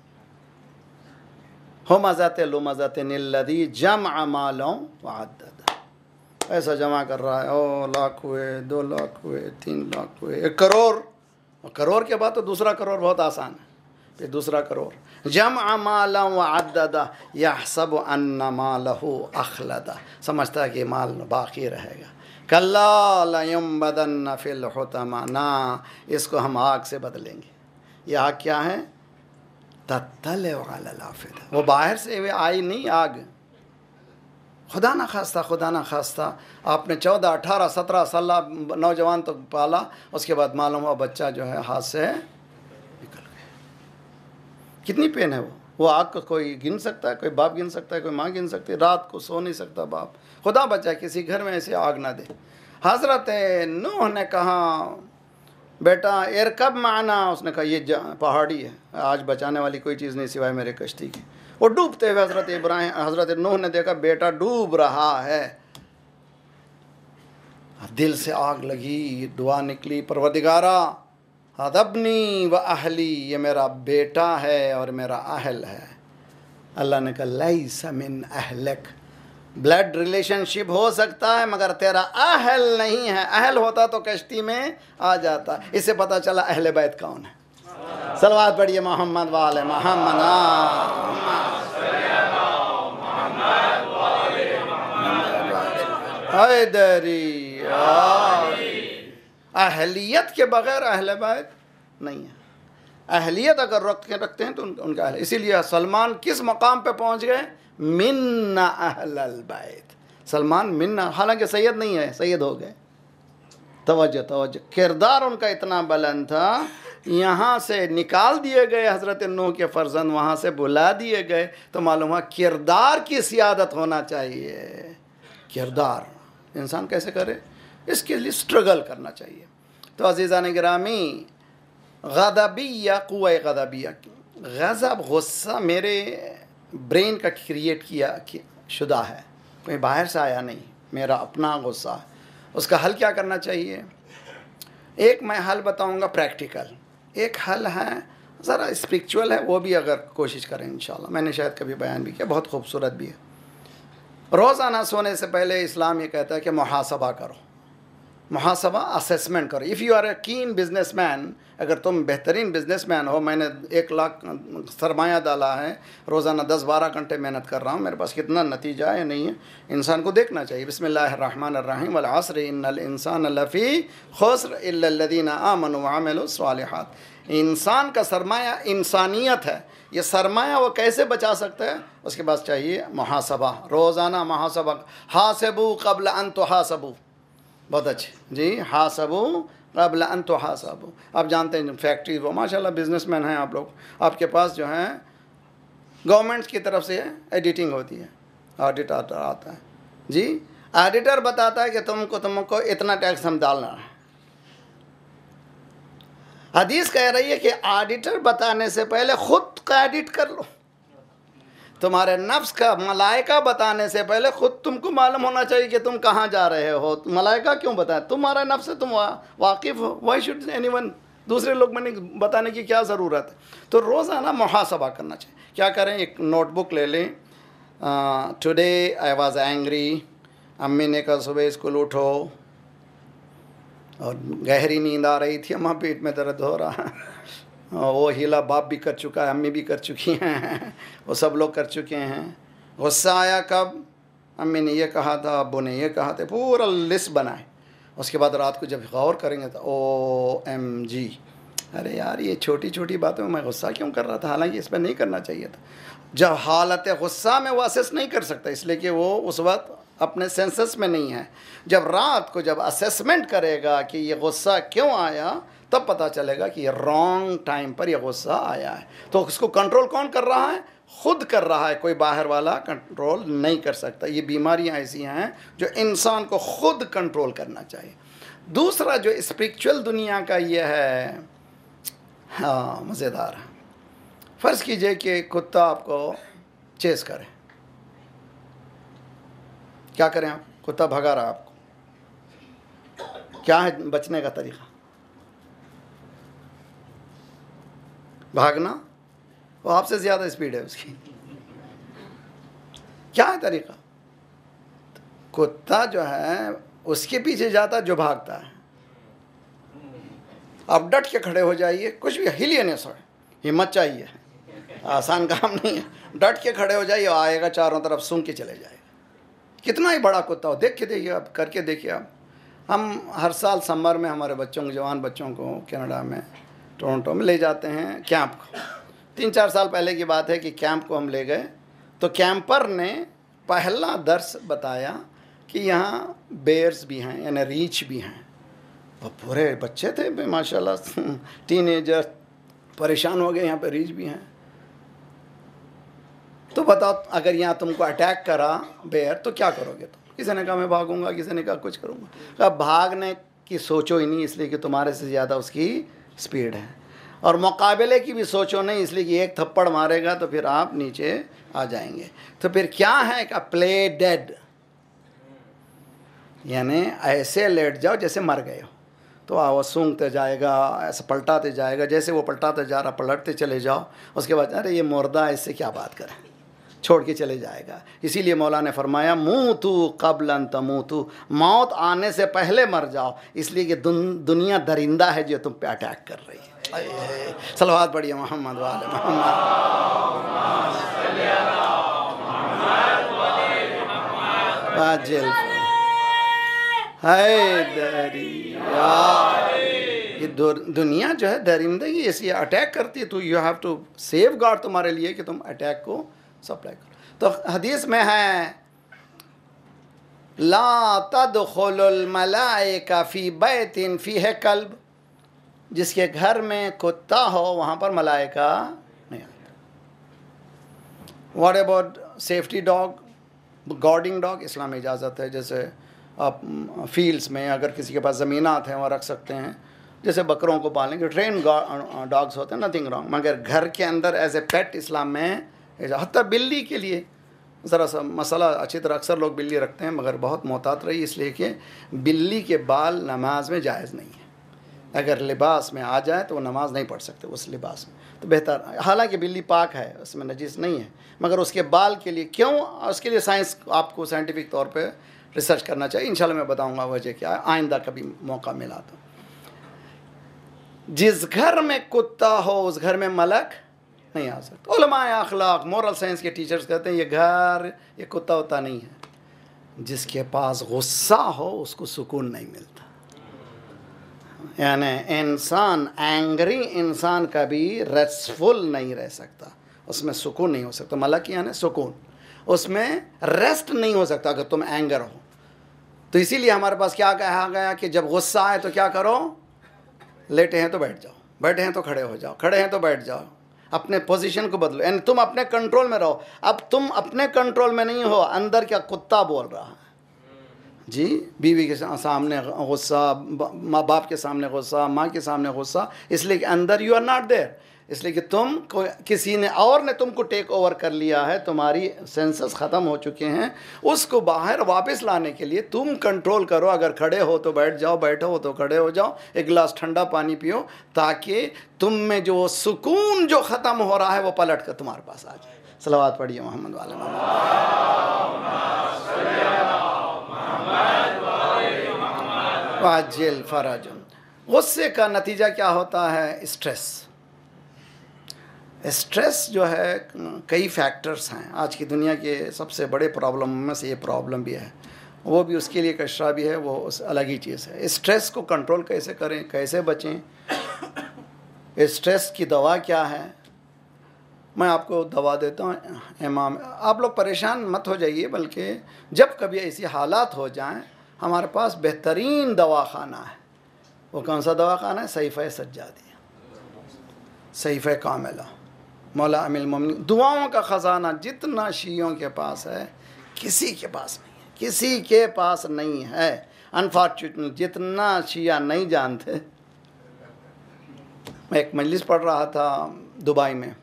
ہمزۃ لمزۃ الذی جمع مالا وعدد، ایسا جمع کر رہا ہے، او لاکھ ہوئے، دو لاکھ ہوئے، تین لاکھ ہوئے، ایک کروڑ، کروڑ کے بعد تو دوسرا کروڑ بہت آسان ہے، پھر دوسرا کروڑ۔ جمع مالا وعدد یحسب ان مالہ اخلد، سمجھتا ہے کہ مال باقی رہے گا۔ کلا لینبذن فی الحطمہ، نہ اس کو ہم آگ سے بدلیں گے۔ یہ آگ کیا ہے؟ تطلع علی الافئدہ، وہ باہر سے آئی نہیں آگ، خدا نہ خواستہ خدا نہ خواستہ آپ نے چودہ اٹھارہ سترہ سالہ نوجوان تو پالا، اس کے بعد معلوم ہوا بچہ جو ہے ہاتھ سے نکل گیا، کتنی پین ہے وہ وہ آگ کو کوئی گن سکتا ہے؟ کوئی باپ گن سکتا ہے؟ کوئی ماں گن سکتی ہے؟ رات کو سو نہیں سکتا باپ، خدا بچائے کسی گھر میں ایسے آگ نہ دے۔ حضرت نوح نے کہا بیٹا ارکب معنا، اس نے کہا یہ پہاڑی ہے، آج بچانے والی کوئی چیز نہیں سوائے میرے کشتی کی۔ وہ ڈوبتے ہوئے حضرت ابراہیم حضرت نوح نے دیکھا بیٹا ڈوب رہا ہے، دل سے آگ لگی، دعا نکلی پروردگارا ادبنی و اہلی، یہ میرا بیٹا ہے اور میرا اہل ہے۔ اللہ نے کہا لیس من اہلک، بلڈ ریلیشن شپ ہو سکتا ہے مگر تیرا اہل نہیں ہے، اہل ہوتا تو کشتی میں آ جاتا۔ اس سے پتہ چلا اہل بیت کون ہے۔ صلوات پڑھیے محمد والے محمد۔ حیدری اہلیت کے بغیر اہل بیت نہیں ہے۔ اہلیت اگر رکھ کے رکھتے ہیں تو ان کا اہل، اسی لیے سلمان کس مقام پہ پہنچ گئے؟ من اہل البیت، سلمان من، حالانکہ سید نہیں ہے، سید ہو گئے۔ توجہ توجہ، کردار ان کا اتنا بلند تھا، یہاں سے نکال دیے گئے حضرت نوح کے فرزند، وہاں سے بلا دیے گئے، تو معلوم ہوا کردار کی سیادت ہونا چاہیے۔ کردار انسان کیسے کرے، اس کے لیے سٹرگل کرنا چاہیے۔ تو عزیزان گرامی، غضبیہ، قوہ غضبیہ، غضب غصہ میرے برین کا کریٹ کیا شدہ ہے، کوئی باہر سے آیا نہیں، میرا اپنا غصہ ہے۔ اس کا حل کیا کرنا چاہیے؟ ایک میں حل بتاؤں گا پریکٹیکل، ایک حل ہے ذرا اسپریچول ہے، وہ بھی اگر کوشش کریں انشاءاللہ، میں نے شاید کبھی بیان بھی کیا، بہت خوبصورت بھی ہے۔ روزانہ سونے سے پہلے اسلام یہ کہتا ہے کہ محاسبہ کرو، محاسبہ اسیسمنٹ کرو۔ If you are a keen businessman, اگر تم بہترین بزنس مین ہو، میں نے ایک لاکھ سرمایہ ڈالا ہے، روزانہ دس بارہ گھنٹے محنت کر رہا ہوں، میرے پاس کتنا نتیجہ ہے نہیں ہے، انسان کو دیکھنا چاہیے۔ بسم اللہ الرحمن الرحیم، والعصر ان الانسان لفی خسر الا الذین آمنوا وعملوا الصالحات۔ انسان کا سرمایہ انسانیت ہے، یہ سرمایہ وہ کیسے بچا سکتا ہے؟ اس کے پاس چاہیے محاسبہ، روزانہ محاسبہ۔ حاسبوا قبل ان تحاسبوا، بہت اچھے جی، حاسبوا قبل ان تحاسبوا۔ آپ جانتے ہیں فیکٹری، وہ ماشاء اللہ بزنس مین ہیں آپ لوگ، آپ کے پاس جو ہیں گورنمنٹ کی طرف سے ایڈیٹنگ ہوتی ہے، آڈیٹر آتا ہے جی، آڈیٹر بتاتا ہے کہ تم کو تم کو اتنا ٹیکس ہم ڈالنا ہے۔ حدیث کہہ رہی ہے کہ آڈیٹر بتانے سے پہلے خود کا ایڈٹ کر لو، تمہارے نفس کا ملائکہ بتانے سے پہلے خود تم کو معلوم ہونا چاہیے کہ تم کہاں جا رہے ہو۔ ملائکہ کیوں بتائے؟ تمہارا نفس سے تم واقف ہو، وائی شوڈ اینی ون، دوسرے لوگ میں بتانے کی کیا ضرورت ہے؟ تو روزانہ محاسبہ کرنا چاہیے۔ کیا کریں؟ ایک نوٹ بک لے لیں، ٹوڈے آئی واز اینگری، امی نے کہا صبح اسکول اٹھو اور گہری نیند آ رہی تھی، اماں پیٹ میں درد ہو رہا ہے، وہ ہیلا باپ بھی کر چکا ہے، امی بھی کر چکی ہیں، وہ سب لوگ کر چکے ہیں۔ غصہ آیا کب؟ امی نے یہ کہا تھا، ابو نے یہ کہا تھا، پورا لسٹ بنائے۔ اس کے بعد رات کو جب غور کریں گے تو او ایم جی، ارے یار یہ چھوٹی چھوٹی باتوں میں میں غصہ کیوں کر رہا تھا، حالانکہ اس پہ نہیں کرنا چاہیے تھا۔ جب حالت غصہ میں وہ اسیس نہیں کر سکتا، اس لیے کہ وہ اس وقت اپنے سینسس میں نہیں ہے۔ جب رات کو جب اسیسمنٹ کرے گا کہ یہ غصہ کیوں آیا، تب پتہ چلے گا کہ یہ رانگ ٹائم پر یہ غصہ آیا ہے۔ تو اس کو کنٹرول کون کر رہا ہے؟ خود کر رہا ہے، کوئی باہر والا کنٹرول نہیں کر سکتا۔ یہ بیماریاں ایسی ہیں جو انسان کو خود کنٹرول کرنا چاہیے۔ دوسرا جو اسپریچول دنیا کا یہ ہے، ہاں مزیدار ہے، فرض کیجئے کہ کتا آپ کو چیز کرے، کیا کریں آپ؟ کتا بھگا رہا آپ کو، کیا ہے بچنے کا طریقہ؟ بھاگنا، وہ آپ سے زیادہ اسپیڈ ہے اس کی، کیا ہے طریقہ؟ کتا جو ہے اس کے پیچھے جاتا جو بھاگتا ہے۔ آپ ڈٹ کے کھڑے ہو جائیے، کچھ بھی ہلیے نہیں، سوئے ہمت چاہیے، آسان کام نہیں ہے، ڈٹ کے کھڑے ہو جائیے، آئے گا چاروں طرف سونگ کے چلے جائے گا، کتنا ہی بڑا کتا ہو، دیکھ کے دیکھیے آپ، کر کے دیکھیے آپ۔ ہم ہر سال سمر میں ہمارے بچوں کو، جوان بچوں کو کینیڈا میں ٹورنٹو میں لے جاتے ہیں کیمپ کو، تین چار سال پہلے کی بات ہے کہ کیمپ کو ہم لے گئے تو کیمپر نے پہلا درس بتایا کہ یہاں بیئرز بھی ہیں یعنی ریچھ بھی ہیں. اور پورے بچے تھے ماشاء اللہ ٹین ایجر پریشان ہو گئے, یہاں پہ ریچھ بھی ہیں. تو بتاؤ اگر یہاں تم کو اٹیک کرا بیئر تو کیا کرو گے تم؟ کسی نے کہا میں بھاگوں گا, کسی نے کہا کچھ کروں گا. کہا بھاگنے کی سوچو ہی نہیں, اس لیے کہ تمہارے سے زیادہ اس کی سپیڈ ہے, اور مقابلے کی بھی سوچو نہیں, اس لیے کہ ایک تھپڑ مارے گا تو پھر آپ نیچے آ جائیں گے. تو پھر کیا ہے کہ پلے ڈیڈ, یعنی ایسے لیٹ جاؤ جیسے مر گئے ہو. تو وہ سونگتے جائے گا, ایسے پلٹاتے جائے گا, جیسے وہ پلٹاتے جا رہا پلٹتے چلے جاؤ. اس کے بعد ارے یہ مردہ اس سے کیا بات کریں, چھوڑ کے چلے جائے گا. اسی لیے مولا نے فرمایا موتو قبل ان تموتو, موت آنے سے پہلے مر جاؤ, اس لیے کہ دنیا درندہ ہے جو تم پہ اٹیک کر رہی ہے. صلوات پڑھیے محمد وعلی محمد. واجل ہے دریا, یہ دنیا جو ہے درندگی اس لیے اٹیک کرتی ہے. تو you have to safeguard تمہارے لیے کہ تم اٹیک کو سپلائی کرو. تو حدیث میں ہے لا تدخل الملائکہ فی بیت فیہ کلب, جس کے گھر میں کتا ہو وہاں پر ملائکہ نہیں آتا. What about safety dog, guarding dog? اسلام میں اجازت ہے. جیسے آپ فیلڈس میں اگر کسی کے پاس زمینات ہیں وہاں رکھ سکتے ہیں, جیسے بکروں کو پالیں گے, ٹرین ڈاگس ہوتے ہیں, نتھنگ رانگ. مگر گھر کے اندر ایز اے پیٹ اسلام میں, حتیٰ بلی کے لیے ذرا سا مسئلہ اچھی طرح, اکثر لوگ بلی رکھتے ہیں مگر بہت محتاط رہی, اس لیے کہ بلی کے بال نماز میں جائز نہیں ہے. اگر لباس میں آ جائے تو وہ نماز نہیں پڑھ سکتے اس لباس میں, تو بہتر. حالانکہ بلی پاک ہے, اس میں نجس نہیں ہے, مگر اس کے بال کے لیے کیوں, اس کے لیے سائنس آپ کو سائنٹیفک طور پہ ریسرچ کرنا چاہیے. انشاءاللہ میں بتاؤں گا وجہ کیا ہے آئندہ کبھی موقع ملا تو. جس گھر میں کتا ہو اس گھر میں ملک نہیں آ سکتا. علماء اخلاق مورل سائنس کے ٹیچرز کہتے ہیں یہ گھر یہ کتا ہوتا نہیں ہے, جس کے پاس غصہ ہو اس کو سکون نہیں ملتا. یعنی انسان اینگری انسان کبھی ریسٹفل نہیں رہ سکتا, اس میں سکون نہیں ہو سکتا. ملک یعنی سکون, اس میں ریسٹ نہیں ہو سکتا اگر تم اینگر ہو. تو اسی لیے ہمارے پاس کیا کہا گیا کہ جب غصہ آئے تو کیا کرو, لیٹے ہیں تو بیٹھ جاؤ, بیٹھے ہیں تو کھڑے ہو جاؤ, کھڑے ہیں تو بیٹھ جاؤ, اپنے پوزیشن کو بدلو. یعنی تم اپنے کنٹرول میں رہو. اب تم اپنے کنٹرول میں نہیں ہو, اندر کیا کتا بول رہا ہے جی, بیوی کے سامنے غصہ, ماں باپ کے سامنے غصہ, ماں کے سامنے غصہ, اس لیے کہ اندر یو آر ناٹ دیر. اس لیے کہ تم کو کسی نے اور نے تم کو ٹیک اوور کر لیا ہے, تمہاری سینسز ختم ہو چکے ہیں. اس کو باہر واپس لانے کے لیے تم کنٹرول کرو. اگر کھڑے ہو تو بیٹھ جاؤ, بیٹھو ہو تو کھڑے ہو جاؤ, ایک گلاس ٹھنڈا پانی پیو, تاکہ تم میں جو سکون جو ختم ہو رہا ہے وہ پلٹ کر تمہارے پاس آ جائے. صلوات پڑھیے محمد والے واجل فرج. غصے کا نتیجہ کیا ہوتا ہے؟ اسٹریس. اسٹریس جو ہے کئی فیکٹرز ہیں. آج کی دنیا کے سب سے بڑے پرابلم میں سے یہ پرابلم بھی ہے, وہ بھی اس کے لیے کشرا بھی ہے, وہ اس الگ ہی چیز ہے. اسٹریس کو کنٹرول کیسے کریں, کیسے بچیں, اسٹریس کی دوا کیا ہے؟ میں آپ کو دوا دیتا ہوں. امام آپ لوگ پریشان مت ہو جائیے, بلکہ جب کبھی ایسی حالات ہو جائیں ہمارے پاس بہترین دوا خانہ ہے. وہ کون سا دوا خانہ ہے؟ صحیفہ سجادیہ, صحیفہ کاملہ, مولا امیر المومنین. دعاؤں کا خزانہ جتنا شیعوں کے پاس ہے کسی کے پاس نہیں ہے, کسی کے پاس نہیں ہے. انفارچونیٹلی جتنا شیعہ نہیں جانتے. میں ایک مجلس پڑھ رہا تھا دبئی میں.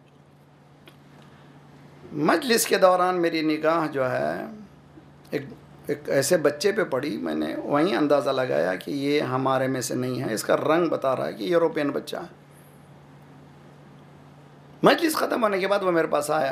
مجلس کے دوران میری نگاہ جو ہے ایک ایک ایسے بچے پہ پڑی. میں نے وہیں اندازہ لگایا کہ یہ ہمارے میں سے نہیں ہے. اس کا رنگ بتا رہا ہے کہ یوروپین بچہ ہے. مجلس ختم ہونے کے بعد وہ میرے پاس آیا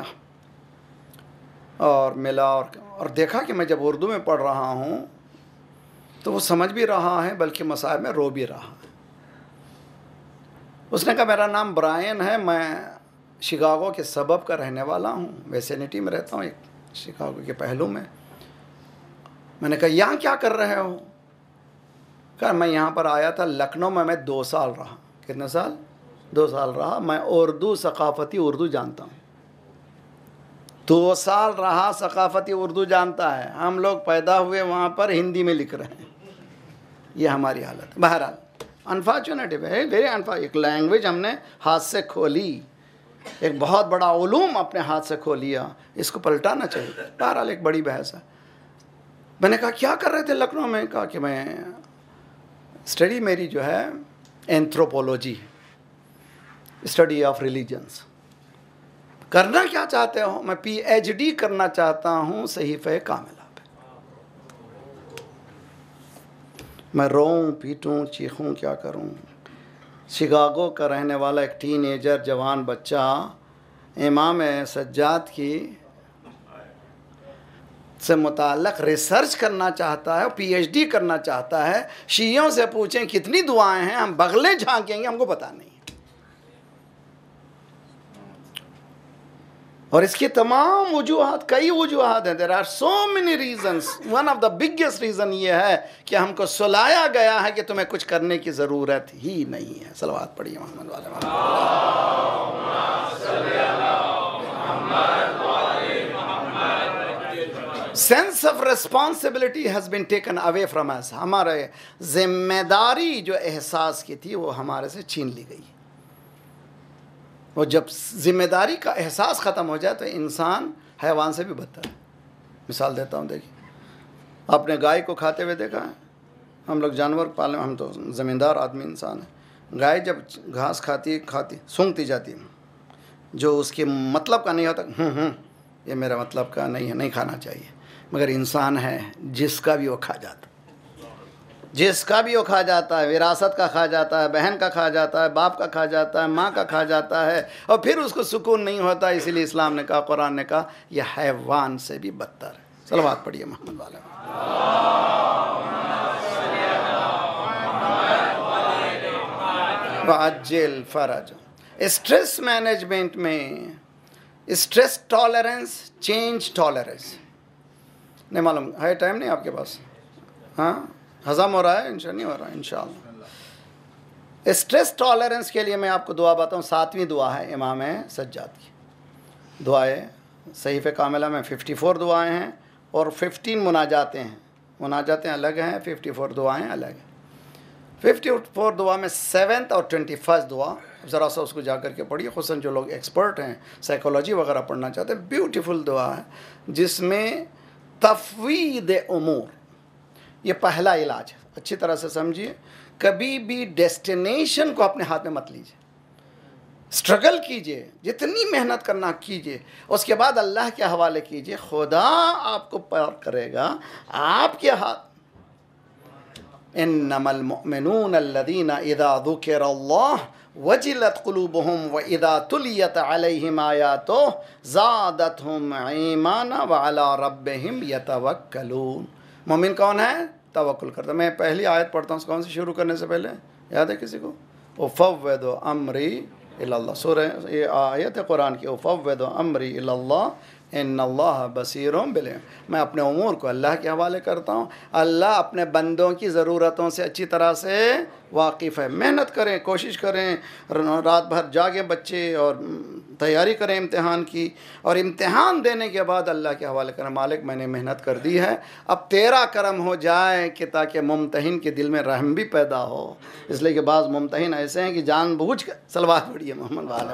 اور ملا, اور اور دیکھا کہ میں جب اردو میں پڑھ رہا ہوں تو وہ سمجھ بھی رہا ہے, بلکہ مصائب میں رو بھی رہا ہے. اس نے کہا میرا نام برائن ہے, میں شکاگو کے سبب کا رہنے والا ہوں, ویسینٹی میں رہتا ہوں, ایک شکاگو کے پہلو میں. میں نے کہا یہاں کیا کر رہے ہو؟ کہا میں یہاں پر آیا تھا لکھنؤ میں, میں دو سال رہا. کتنے سال؟ دو سال رہا، میں اردو ثقافتی اردو جانتا ہوں، دو سال رہا ثقافتی اردو جانتا ہے، ہم لوگ پیدا ہوئے وہاں پر ہندی میں لکھ رہے ہیں، یہ ہماری حالت ہے۔ بہرحال انفارچونیٹ ہے، ویری انفارچونیٹ، ایک لینگویج ہم نے ہاتھ سے کھولی، ایک بہت بڑا علوم اپنے ہاتھ سے کھو لیا، اس کو پلٹانا چاہیے۔ بہرحال ایک بڑی بحث ہے۔ میں نے کہا کیا کر رہے تھے لکھنؤ میں؟ کہا کہ میں اسٹڈی میری جو ہے اینتھروپولوجی، اسٹڈی آف ریلیجنس۔ کرنا کیا چاہتے ہو؟ میں پی ایچ ڈی کرنا چاہتا ہوں صحیفہ کاملہ پہ۔ میں روؤں پیٹوں چیخوں کیا کروں؟ شکاگو کا رہنے والا ایک ٹین ایجر جوان بچہ امام سجاد کی سے متعلق ریسرچ کرنا چاہتا ہے، پی ایچ ڈی کرنا چاہتا ہے۔ شیعوں سے پوچھیں کتنی دعائیں ہیں، ہم بغلیں جھانکیں گے، ہم کو پتہ نہیں۔ اور اس کی تمام وجوہات، کئی وجوہات ہیں، there are so many reasons. One of the biggest reason یہ ہے کہ ہم کو سلایا گیا ہے کہ تمہیں کچھ کرنے کی ضرورت ہی نہیں ہے۔ صلوات پڑھیے محمد والے sense of responsibility has been taken away from us. ہمارے ذمہ داری جو احساس کی تھی وہ ہمارے سے چھین لی گئی۔ اور جب ذمہ داری کا احساس ختم ہو جائے تو انسان حیوان سے بھی بدتر ہے۔ مثال دیتا ہوں، دیکھیے آپ نے گائے کو کھاتے ہوئے دیکھا ہے؟ ہم لوگ جانور پالے، ہم تو زمیندار آدمی انسان ہیں۔ گائے جب گھاس کھاتی کھاتی سونگتی جاتی ہے، جو اس کے مطلب کا نہیں ہوتا، ہوں ہوں یہ میرا مطلب کا نہیں ہے، نہیں کھانا چاہیے۔ مگر انسان ہے جس کا بھی وہ کھا جاتا ہے، جس کا بھی وہ کھا جاتا ہے، وراثت کا کھا جاتا ہے، بہن کا کھا جاتا ہے، باپ کا کھا جاتا ہے، ماں کا کھا جاتا ہے، اور پھر اس کو سکون نہیں ہوتا۔ اسی لیے اسلام نے کہا، قرآن نے کہا یہ حیوان سے بھی بدتر ہے۔ صلوات پڑھیے محمد والے۔ وعجل فرج۔ اسٹریس مینجمنٹ میں اسٹریس ٹالرنس، چینج ٹالرنس، نہیں معلوم ہے، ٹائم نہیں آپ کے پاس؟ ہاں ہضم ہو رہا ہے؟ انشاء نہیں ہو رہا ہے انشاءاللہ۔ اسٹریس ٹالرنس کے لیے میں آپ کو دعا بتاؤں، ساتویں دعا ہے امام سجاد کی دعائیں۔ صحیفہ کاملہ میں ففٹی فور دعائیں ہیں اور ففٹین مناجاتیں ہیں، مناجاتیں الگ ہیں، ففٹی فور دعائیں الگ ہیں۔ ففٹی فور دعا میں سیونتھ اور ٹوینٹی فسٹ دعا ذرا سا اس کو جا کر کے پڑھیے، خصوصاً جو لوگ ایکسپرٹ ہیں، سائیکولوجی وغیرہ پڑھنا چاہتے ہیں۔ بیوٹیفل دعا ہے جس میں تفویض امور، یہ پہلا علاج ہے، اچھی طرح سے سمجھیے۔ کبھی بھی ڈیسٹینیشن کو اپنے ہاتھ میں مت لیجیے، اسٹرگل کیجیے، جتنی محنت کرنا کیجیے، اس کے بعد اللہ کے حوالے کیجیے، خدا آپ کو پار کرے گا۔ آپ کے ہاتھ، انما المؤمنون الذین اذا ذکر اللہ وجلت قلوبهم واذا تلیت علیہم آیاتہ زادتہم ایمانا وعلی ربہم یتوکلون۔ مومن کون ہے؟ توکل کرتا۔ میں پہلی آیت پڑھتا ہوں، کون سے شروع کرنے سے پہلے یاد ہے کسی کو؟ افوض امری الی اللہ، سورہ یہ آیت ہے قرآن کی، افوض امری الی اللہ ان اللہ بصیر بالعباد۔ میں اپنے امور کو اللہ کے حوالے کرتا ہوں، اللہ اپنے بندوں کی ضرورتوں سے اچھی طرح سے واقف ہے۔ محنت کریں، کوشش کریں، رات بھر جاگیں بچے اور تیاری کریں امتحان کی، اور امتحان دینے کے بعد اللہ کے حوالے کریں، مالک میں نے محنت کر دی ہے، اب تیرا کرم ہو جائے، کہ تاکہ ممتحن کے دل میں رحم بھی پیدا ہو۔ اس لیے کہ بعض ممتحن ایسے ہیں کہ جان بوجھ کر، صلوات پڑھیے محمد والے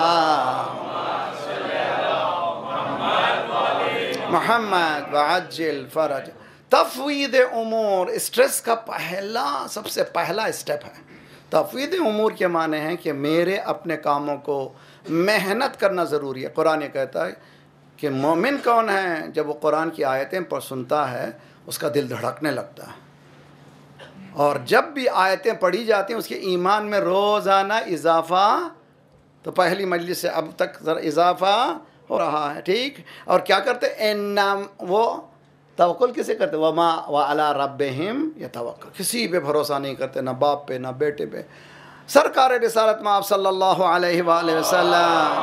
محمد وعجل فرج۔ تفویض امور اسٹریس کا پہلا، سب سے پہلا اسٹیپ ہے۔ تفویض امور کے معنی ہیں کہ میرے اپنے کاموں کو محنت کرنا ضروری ہے۔ قرآن کہتا ہے کہ مومن کون ہے؟ جب وہ قرآن کی آیتیں پر سنتا ہے اس کا دل دھڑکنے لگتا ہے، اور جب بھی آیتیں پڑھی جاتی ہیں اس کے ایمان میں روزانہ اضافہ، تو پہلی مجلس سے اب تک ذرا اضافہ ہو رہا ہے، ٹھیک۔ اور کیا کرتے ان وہ توکل کسے کرتے؟ وما وعلی ربہم یتوکل، کسی پہ بھروسہ نہیں کرتے، نہ باپ پہ نہ بیٹے پہ۔ سرکار رسالت میں آپ صلی اللہ علیہ وآلہ وسلم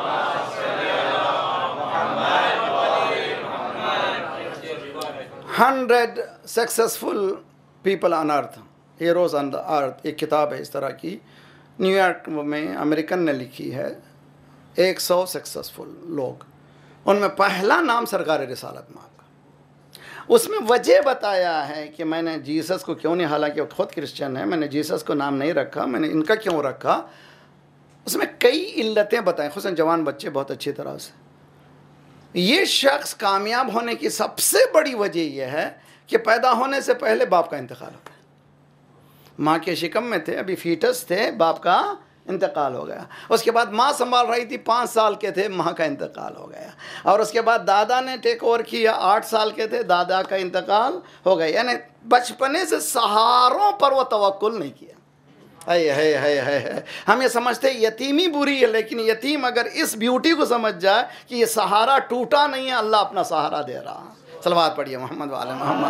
hundred successful people on earth, heroes on the earth, ایک کتاب ہے اس طرح کی، نیو یارک میں امریکن نے لکھی ہے، ایک سو سکسیسفل لوگ، ان میں پہلا نام سرکار رسالت مآب کا۔ اس میں وجہ بتایا ہے کہ میں نے جیسس کو کیوں نہیں، حالانکہ وہ خود کرسچن ہے، میں نے جیسس کو نام نہیں رکھا، میں نے ان کا کیوں رکھا۔ اس میں کئی علتیں بتائیں، خصوصاً جوان بچے بہت اچھی طرح سے۔ یہ شخص کامیاب ہونے کی سب سے بڑی وجہ یہ ہے کہ پیدا ہونے سے پہلے باپ کا انتقال ہو گیا، ماں کے شکم میں تھے، ابھی فیٹس تھے، باپ کا انتقال ہو گیا۔ اس کے بعد ماں سنبھال رہی تھی، پانچ سال کے تھے، ماں کا انتقال ہو گیا۔ اور اس کے بعد دادا نے ٹیک اوور کیا، آٹھ سال کے تھے، دادا کا انتقال ہو گیا۔ یعنی بچپنے سے سہاروں پر وہ توکل نہیں کیا۔ ہے ہے ہے ہے ہم یہ سمجھتے یتیمی بری ہے، لیکن یتیم اگر اس بیوٹی کو سمجھ جائے کہ یہ سہارا ٹوٹا نہیں ہے، اللہ اپنا سہارا دے رہا۔ صلوات پڑھیے محمد وعلی محمد۔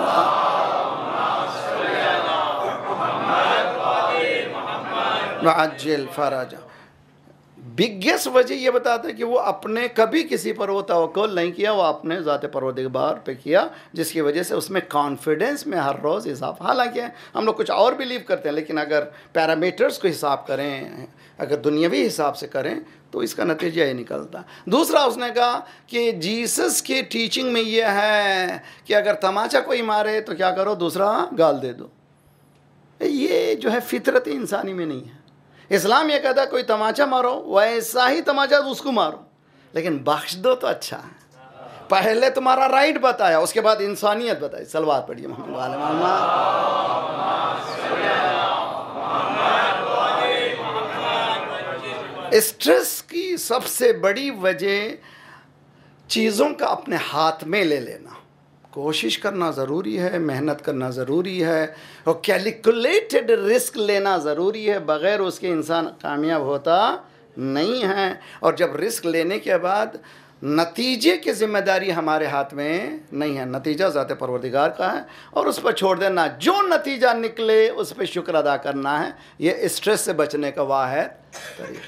وعجل فرجہ۔ بگیسٹ وجہ یہ بتاتا ہے کہ وہ اپنے کبھی کسی پر وہ توکل نہیں کیا، وہ اپنے ذات پروردگار پہ کیا، جس کی وجہ سے اس میں کانفیڈنس میں ہر روز اضافہ۔ حالانکہ ہم لوگ کچھ اور بلیو کرتے ہیں، لیکن اگر پیرامیٹرز کو حساب کریں، اگر دنیاوی حساب سے کریں تو اس کا نتیجہ یہ نکلتا۔ دوسرا اس نے کہا کہ جیسس کی ٹیچنگ میں یہ ہے کہ اگر تماچا کوئی مارے تو کیا کرو، دوسرا گال دے دو۔ یہ جو ہے فطرت انسانی میں نہیں ہے۔ اسلام یہ کہتا ہے کوئی تماچا مارو، ویسا ہی تماچا اس کو مارو، لیکن بخش دو تو اچھا ہے۔ پہلے تمہارا رائٹ بتایا، اس کے بعد انسانیت بتائی۔ صلوات پڑھیے محمد وعلی محمد۔ اسٹریس کی سب سے بڑی وجہ چیزوں کا اپنے ہاتھ میں لے لینا۔ کوشش کرنا ضروری ہے، محنت کرنا ضروری ہے، اور کیلکولیٹڈ رسک لینا ضروری ہے، بغیر اس کے انسان کامیاب ہوتا نہیں ہے۔ اور جب رسک لینے کے بعد نتیجے کی ذمہ داری ہمارے ہاتھ میں نہیں ہے، نتیجہ ذات پروردگار کا ہے، اور اس پر چھوڑ دینا، جو نتیجہ نکلے اس پہ شکر ادا کرنا ہے۔ یہ اسٹریس سے بچنے کا واحد طریقہ۔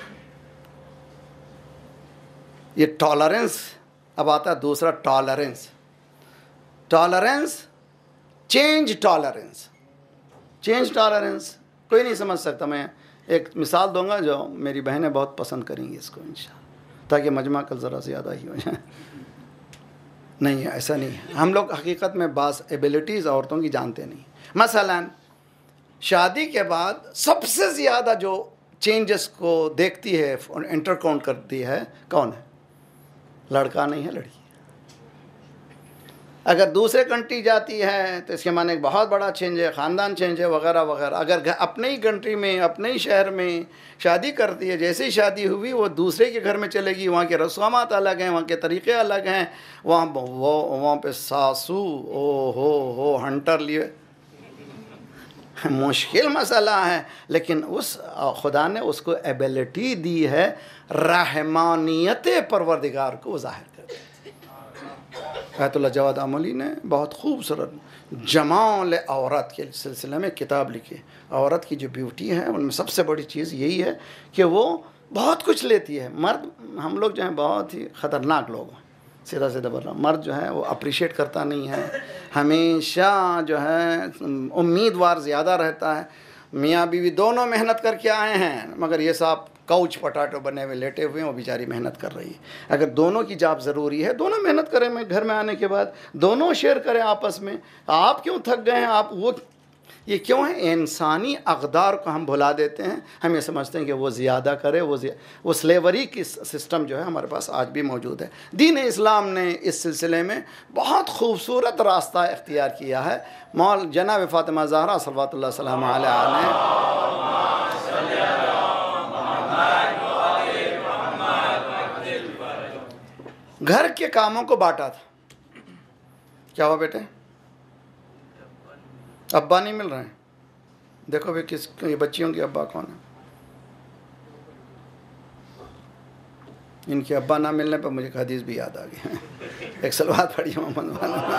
یہ ٹالرنس، اب آتا ہے دوسرا، tolerance. Tolerance, change tolerance, change tolerance کوئی نہیں سمجھ سکتا۔ میں ایک مثال دوں گا جو میری بہنیں بہت پسند کریں گی اس کو انشاءاللہ، تاکہ مجمع کل ذرا زیادہ ہی ہو جائے۔ نہیں، ایسا نہیں ہے، ہم لوگ حقیقت میں بعض ایبیلٹیز عورتوں کی جانتے نہیں۔ مثلا شادی کے بعد سب سے زیادہ جو چینجز کو دیکھتی ہے، انٹر کاؤنٹ کرتی ہے، کون ہے؟ لڑکا نہیں ہے، لڑکی۔ اگر دوسرے کنٹری جاتی ہے تو اس کے معنی ایک بہت بڑا چینج ہے، خاندان چینج ہے، وغیرہ وغیرہ۔ اگر اپنے ہی کنٹری میں، اپنے ہی شہر میں شادی کرتی ہے، جیسے ہی شادی ہوئی وہ دوسرے کے گھر میں چلے گی، وہاں کے رسومات الگ ہیں، وہاں کے طریقے الگ ہیں، وہاں وہ وہاں پہ ساسو او ہو ہو ہنٹر لیے، مشکل مسئلہ ہے۔ لیکن اس خدا نے اس کو ایبیلٹی دی ہے، رحمانیت پروردگار کو ظاہر کر دیا۔ آیت اللہ جواد عملی نے بہت خوبصورت جمال عورت کے سلسلے میں کتاب لکھی۔ عورت کی جو بیوٹی ہے ان میں سب سے بڑی چیز یہی ہے کہ وہ بہت کچھ لیتی ہے۔ مرد، ہم لوگ جو ہیں بہت ہی خطرناک لوگ ہیں، سیدھا سیدھا بول رہا ہوں، مرد جو ہے وہ اپریشیٹ کرتا نہیں ہے، ہمیشہ جو ہے امیدوار زیادہ رہتا ہے۔ میاں بیوی دونوں محنت کر کے آئے ہیں، مگر یہ صاحب کوچ پٹاٹو بنے ہوئے لیٹے ہوئے ہیں، وہ بیچاری محنت کر رہی ہے۔ اگر دونوں کی جاب ضروری ہے، دونوں محنت کریں، میں گھر میں آنے کے بعد دونوں شیئر کریں آپس میں۔ آپ کیوں تھک گئے ہیں، آپ وہ یہ کیوں ہے؟ انسانی اقدار کو ہم بھلا دیتے ہیں، ہم یہ سمجھتے ہیں کہ وہ زیادہ کرے، وہ زیادہ وہ سلیوری کی سسٹم جو ہے ہمارے پاس آج بھی موجود ہے۔ دین اسلام نے اس سلسلے میں بہت خوبصورت راستہ اختیار کیا ہے۔ مول جناب فاطمہ زہرا صلوات اللہ وسلم علیہا نے گھر کے کاموں کو بانٹا تھا۔ کیا ہوا بیٹے؟ ابا نہیں مل رہے ہیں؟ دیکھو بھی کس یہ بچیوں کی ابا کون ہے؟ ان کے ابا نہ ملنے پر مجھے ایک حدیث بھی یاد آ گئی۔ ایک صلوات پڑھی محمد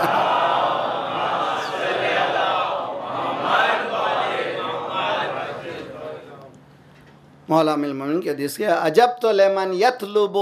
مولا ام المومنین کی حدیث کیا، عجب تو لمن یطلب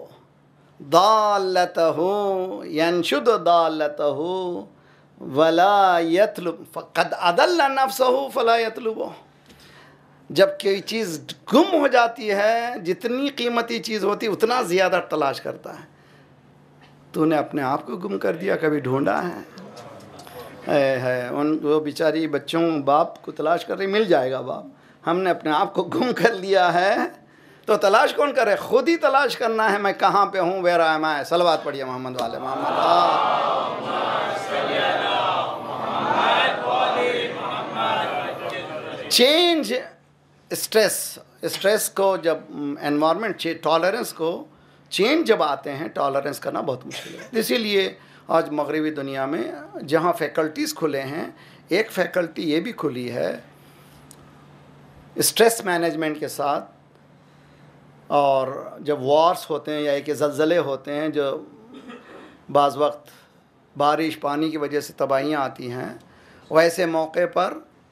ضالتہ ینشد ضالتہ ولا یطلب فقد اضل نفسہ فلا یطلبہ۔ جب کوئی چیز گم ہو جاتی ہے، جتنی قیمتی چیز ہوتی ہے اتنا زیادہ تلاش کرتا ہے. تو نے اپنے آپ کو گم کر دیا، کبھی ڈھونڈا ہے؟ ہے ہے ان وہ بیچاری بچوں باپ کو تلاش کر رہی، مل جائے گا باپ. ہم نے اپنے آپ کو گم کر لیا ہے تو تلاش کون کرے؟ خود ہی تلاش کرنا ہے. میں کہاں پہ ہوں، ویئر ایم آئی. صلوات پڑھیے محمد والے محمد. چینج اسٹریس اسٹریس کو جب انوائرمنٹ ٹالرنس کو چینج جب آتے ہیں، ٹالرنس کرنا بہت مشکل ہے. اسی لیے آج مغربی دنیا میں جہاں فیکلٹیز کھلے ہیں، ایک فیکلٹی یہ بھی کھلی ہے اسٹریس مینجمنٹ کے ساتھ. اور جب وارس ہوتے ہیں یا ایک زلزلے ہوتے ہیں، جو بعض وقت بارش پانی کی وجہ سے تباہیاں آتی ہیں، ویسے موقع پر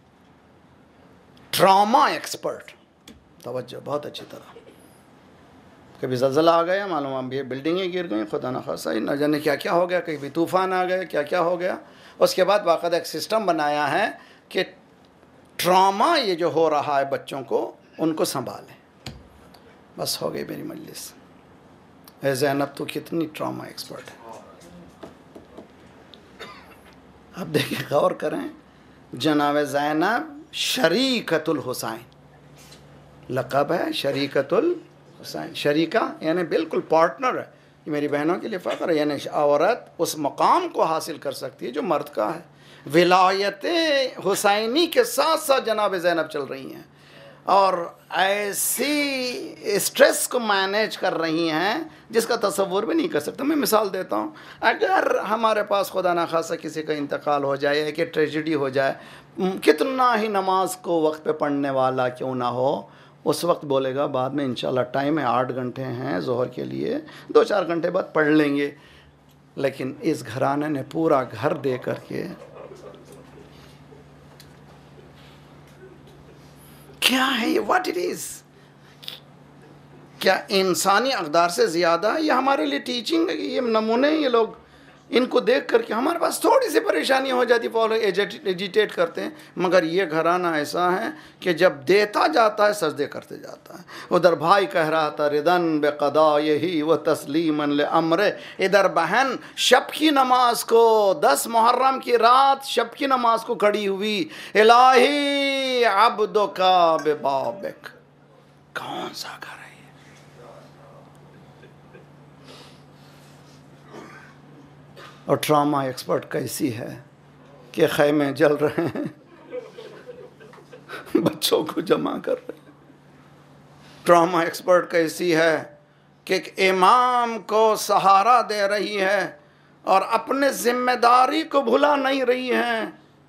ٹراما ایکسپرٹ، توجہ بہت اچھی طرح، کبھی زلزلہ آ گیا، معلوم ہے بلڈنگیں گر گئیں، خدا نخواستہ نہ جانے کیا کیا ہو گیا، کبھی طوفان آ گئے، کیا کیا ہو گیا. اس کے بعد باقاعدہ ایک سسٹم بنایا ہے کہ ٹراما یہ جو ہو رہا ہے بچوں کو، ان کو سنبھالیں. بس ہو گئی میری مجلس. اے زینب تو کتنی ٹراما ایکسپرٹ ہے. اب دیکھیں، غور کریں، جناب زینب شریکت الحسین لقب ہے، شریکت الحسین. شریکہ یعنی بالکل پارٹنر ہے. یہ میری بہنوں کے لیے فخر ہے. یعنی عورت اس مقام کو حاصل کر سکتی ہے جو مرد کا ہے. ولایت حسینی کے ساتھ ساتھ جناب زینب چل رہی ہیں اور ایسی اسٹریس کو مینیج کر رہی ہیں جس کا تصور بھی نہیں کر سکتا. میں مثال دیتا ہوں، اگر ہمارے پاس خدا نخواستہ کسی کا انتقال ہو جائے یا کہ ٹریجڈی ہو جائے، کتنا ہی نماز کو وقت پہ پڑھنے والا کیوں نہ ہو، اس وقت بولے گا بعد میں انشاءاللہ ٹائم ہے، آٹھ گھنٹے ہیں ظہر کے لیے، دو چار گھنٹے بعد پڑھ لیں گے. لیکن اس گھرانے نے پورا گھر دے کر کے کیا ہے یہ، واٹ اٹ از، کیا انسانی اقدار سے زیادہ ہے؟ یہ ہمارے لیے ٹیچنگ ہے. یہ نمونے ہیں. یہ لوگ ان کو دیکھ کر کے ہمارے پاس تھوڑی سی پریشانی ہو جاتی، فالو ایجیٹیٹ کرتے ہیں. مگر یہ گھرانہ ایسا ہے کہ جب دیتا جاتا ہے سجدے کرتے جاتا ہے. ادھر بھائی کہہ رہا تھا ردن بے قضا یہی و تسلیما لامر، ادھر بہن شب کی نماز کو، دس محرم کی رات شب کی نماز کو کھڑی ہوئی. الہی عبدک ببابک. کون سا گھر ہے؟ اور ٹراما ایکسپرٹ کیسی ہے کہ خیمے جل رہے ہیں، بچوں کو جمع کر رہے ہیں. ٹراما ایکسپرٹ کیسی ہے کہ ایک امام کو سہارا دے رہی ہے اور اپنے ذمہ داری کو بھلا نہیں رہی ہیں.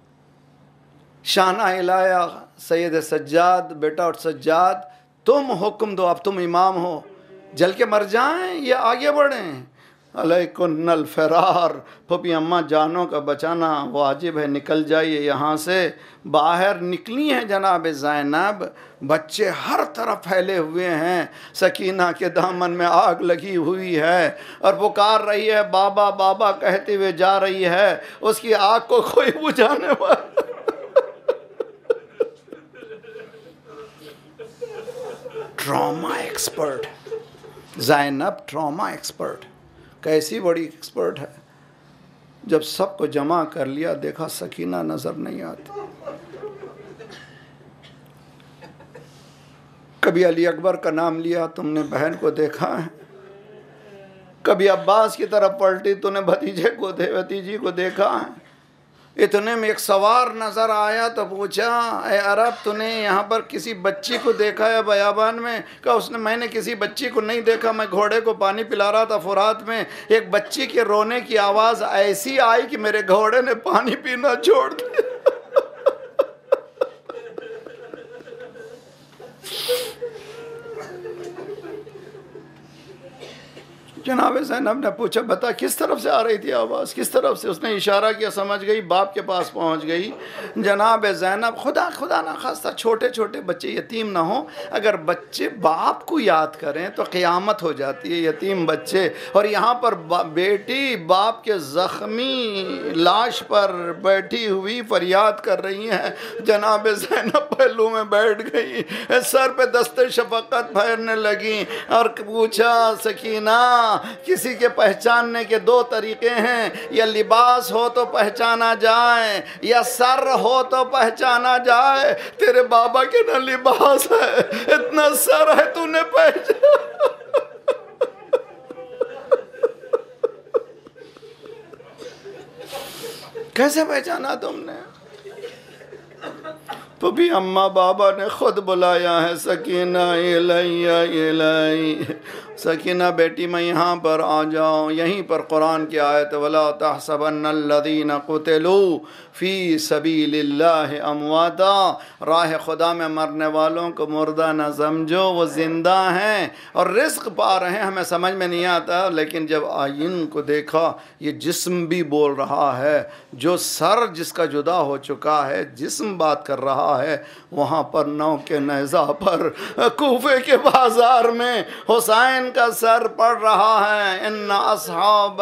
شانہ الہیہ سید سجاد، بیٹا اور سجاد تم حکم دو، اب تم امام ہو، جل کے مر جائیں یا آگے بڑھیں؟ علیکن الفرار، پھپھی اماں جانوں کا بچانا واجب ہے، نکل جائیے یہاں سے. باہر نکلی ہیں جناب زینب، بچے ہر طرف پھیلے ہوئے ہیں، سکینہ کے دامن میں آگ لگی ہوئی ہے اور پکار رہی ہے بابا بابا کہتے ہوئے جا رہی ہے. اس کی آگ کو کوئی بجھانے والا. Trauma expert Zainab, trauma expert. کیسی بڑی ایکسپرٹ ہے. جب سب کو جمع کر لیا، دیکھا سکینہ نظر نہیں آتی. کبھی علی اکبر کا نام لیا، تم نے بہن کو دیکھا ہے؟ کبھی عباس کی طرف پلٹی، تو نے بھتیجے کو بھتیجی کو دیکھا ہے؟ اتنے میں ایک سوار نظر آیا تو پوچھا، اے عرب تو نے یہاں پر کسی بچی کو دیکھا ہے بیابان میں؟ کہا اس نے میں نے کسی بچی کو نہیں دیکھا، میں گھوڑے کو پانی پلا رہا تھا فرات میں، ایک بچی کے رونے کی آواز ایسی آئی کہ میرے گھوڑے نے پانی پینا چھوڑ دیا. جناب زینب نے پوچھا بتا کس طرف سے آ رہی تھی آواز، کس طرف سے؟ اس نے اشارہ کیا، سمجھ گئی، باپ کے پاس پہنچ گئی۔ جناب زینب خدا خدا نہ خواستہ چھوٹے چھوٹے بچے یتیم نہ ہوں، اگر بچے باپ کو یاد کریں تو قیامت ہو جاتی ہے، یتیم بچے۔ اور یہاں پر بیٹی باپ کے زخمی لاش پر بیٹھی ہوئی فریاد کر رہی ہیں۔ جناب زینب پہلو میں بیٹھ گئی، سر پہ دست شفقت پھیرنے لگی اور پوچھا سکینہ کسی کے پہچاننے کے دو طریقے ہیں، یا لباس ہو تو پہچانا جائے یا سر ہو تو پہچانا جائے۔ تیرے بابا کے نہ لباس ہے اتنا سر ہے، تو نے پہچانا۔ کیسے پہچانا تم نے؟ تو بھی اماں بابا نے خود بلایا ہے، سکینہ الیہ الیہ، سکینہ بیٹی میں یہاں پر آ جاؤ۔ یہیں پر قرآن کی آیت وَلَا تَحْسَبَنَّ الَّذِينَ قُتِلُوا فِي سَبِيلِ اللَّهِ أَمْوَاتًا، راہ خدا میں مرنے والوں کو مردہ نہ سمجھو، وہ زندہ ہیں اور رزق پا رہے ہیں۔ ہمیں سمجھ میں نہیں آتا، لیکن جب آئین کو دیکھا یہ جسم بھی بول رہا ہے، جو سر جس کا جدا ہو چکا ہے جسم بات کر رہا ہے۔ وہاں پر نو کے نیزہ پر کوفے کے بازار میں حسین کا سر پڑ رہا ہے، ان اصحاب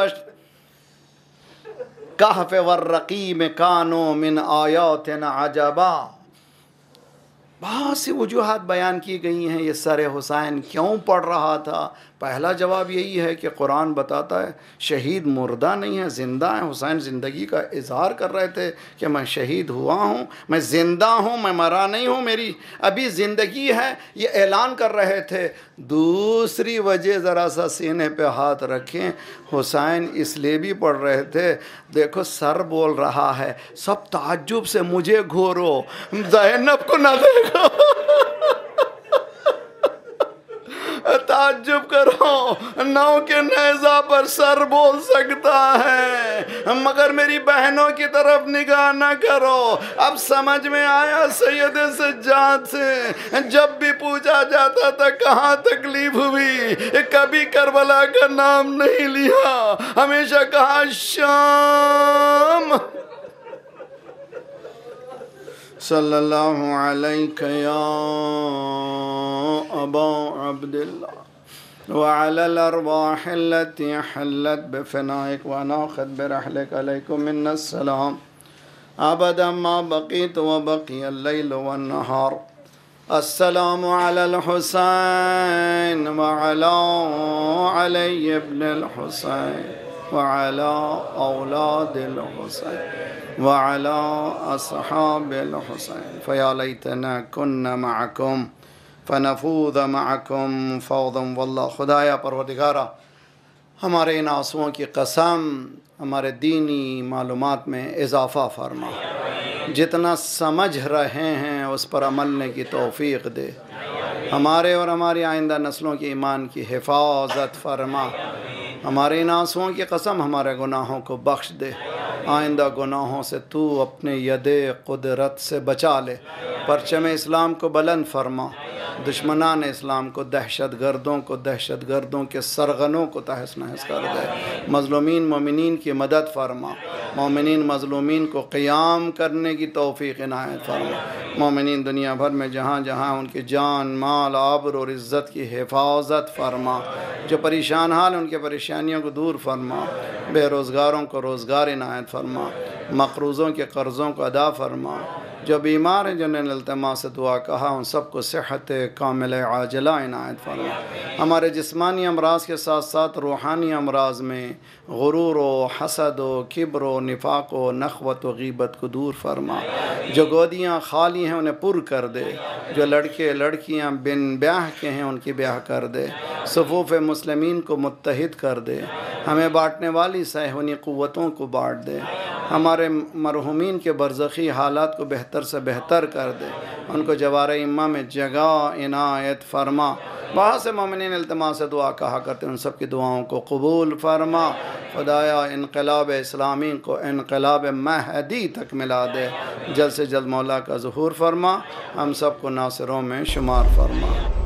کہف والرقیم کانوا من آیاتنا عجبا۔ بہت سی وجوہات بیان کی گئی ہیں یہ سر حسین کیوں پڑ رہا تھا۔ پہلا جواب یہی ہے کہ قرآن بتاتا ہے شہید مردہ نہیں ہے، زندہ ہیں۔ حسین زندگی کا اظہار کر رہے تھے کہ میں شہید ہوا ہوں، میں زندہ ہوں، میں مرا نہیں ہوں، میری ابھی زندگی ہے، یہ اعلان کر رہے تھے۔ دوسری وجہ ذرا سا سینے پہ ہاتھ رکھیں، حسین اس لیے بھی پڑھ رہے تھے، دیکھو سر بول رہا ہے، سب تعجب سے مجھے گھورو، زینب کو نہ دیکھو، تعجب کرو، نو کے نیزہ پر سر بول سکتا ہے مگر میری بہنوں کی طرف نگاہ نہ کرو۔ اب سمجھ میں آیا سید سجاد سے جب بھی پوچھا جاتا تھا کہاں تکلیف ہوئی، کبھی کربلا کا نام نہیں لیا، ہمیشہ کہا شام۔ صلی اللہ علیہ یا ابا عبداللہ وعلى الأرواح التي حلت بفنائك وناخذ برحلك عليكم منا السلام أبدا ما بقيت وبقي الليل والنهار. السلام على الحسين وعلى علي بن الحسين وعلى أولاد الحسين وعلى أصحاب الحسين فيا ليتنا كنا معكم فنفوذ معكم فوضا والله. خدایا پروردگارہ ہمارے ان آنسوؤں کی قسم ہمارے دینی معلومات میں اضافہ فرما، جتنا سمجھ رہے ہیں اس پر عملنے کی توفیق دے، ہمارے اور ہماری آئندہ نسلوں کی ایمان کی حفاظت فرما. ہمارے ان آنسوؤں کی قسم ہمارے گناہوں کو بخش دے، آئندہ گناہوں سے تو اپنے ید قدرت سے بچا لے، پرچم اسلام کو بلند فرما، دشمنان اسلام کو، دہشت گردوں کو، دہشت گردوں کے سرغنوں کو تہس نہس کر دے، مظلومین مومنین کی مدد فرما، مومنین مظلومین کو قیام کرنے کی توفیق عنایت فرما، مومنین دنیا بھر میں جہاں جہاں ان کی جان مال آبر اور عزت کی حفاظت فرما، جو پریشان حال ان کے پریشانیوں کو دور فرما، بے روزگاروں کو روزگار عنایت فرما، مقروضوں کے قرضوں کو ادا فرما، جو بیمار ہیں جنہیں التماس سے دعا کہا ان سب کو صحت کامل عاجلہ عنایت فرما. ہمارے جسمانی امراض کے ساتھ ساتھ روحانی امراض میں غرور و حسد و کبر و نفاق و نخوت و غیبت کو دور فرما، جو گودیاں خالی ہیں انہیں پر کر دے، جو لڑکے لڑکیاں بن بیاہ کے ہیں ان کی بیاہ کر دے، صفوف مسلمین کو متحد کر دے، ہمیں بانٹنے والی صہیونی قوتوں کو بانٹ دے، ہمارے مرحومین کے برزخی حالات کو بہتر سے بہتر کر دے، ان کو جوار امہ میں جگہ عنایت فرما. بہت سے مومنین التماس سے دعا کہا کرتے ہیں، ان سب کی دعاؤں کو قبول فرما. خدایا انقلاب اسلامی کو انقلاب مہدی تک ملا دے، جلد سے جلد مولا کا ظہور فرما، ہم سب کو ناصروں میں شمار فرما.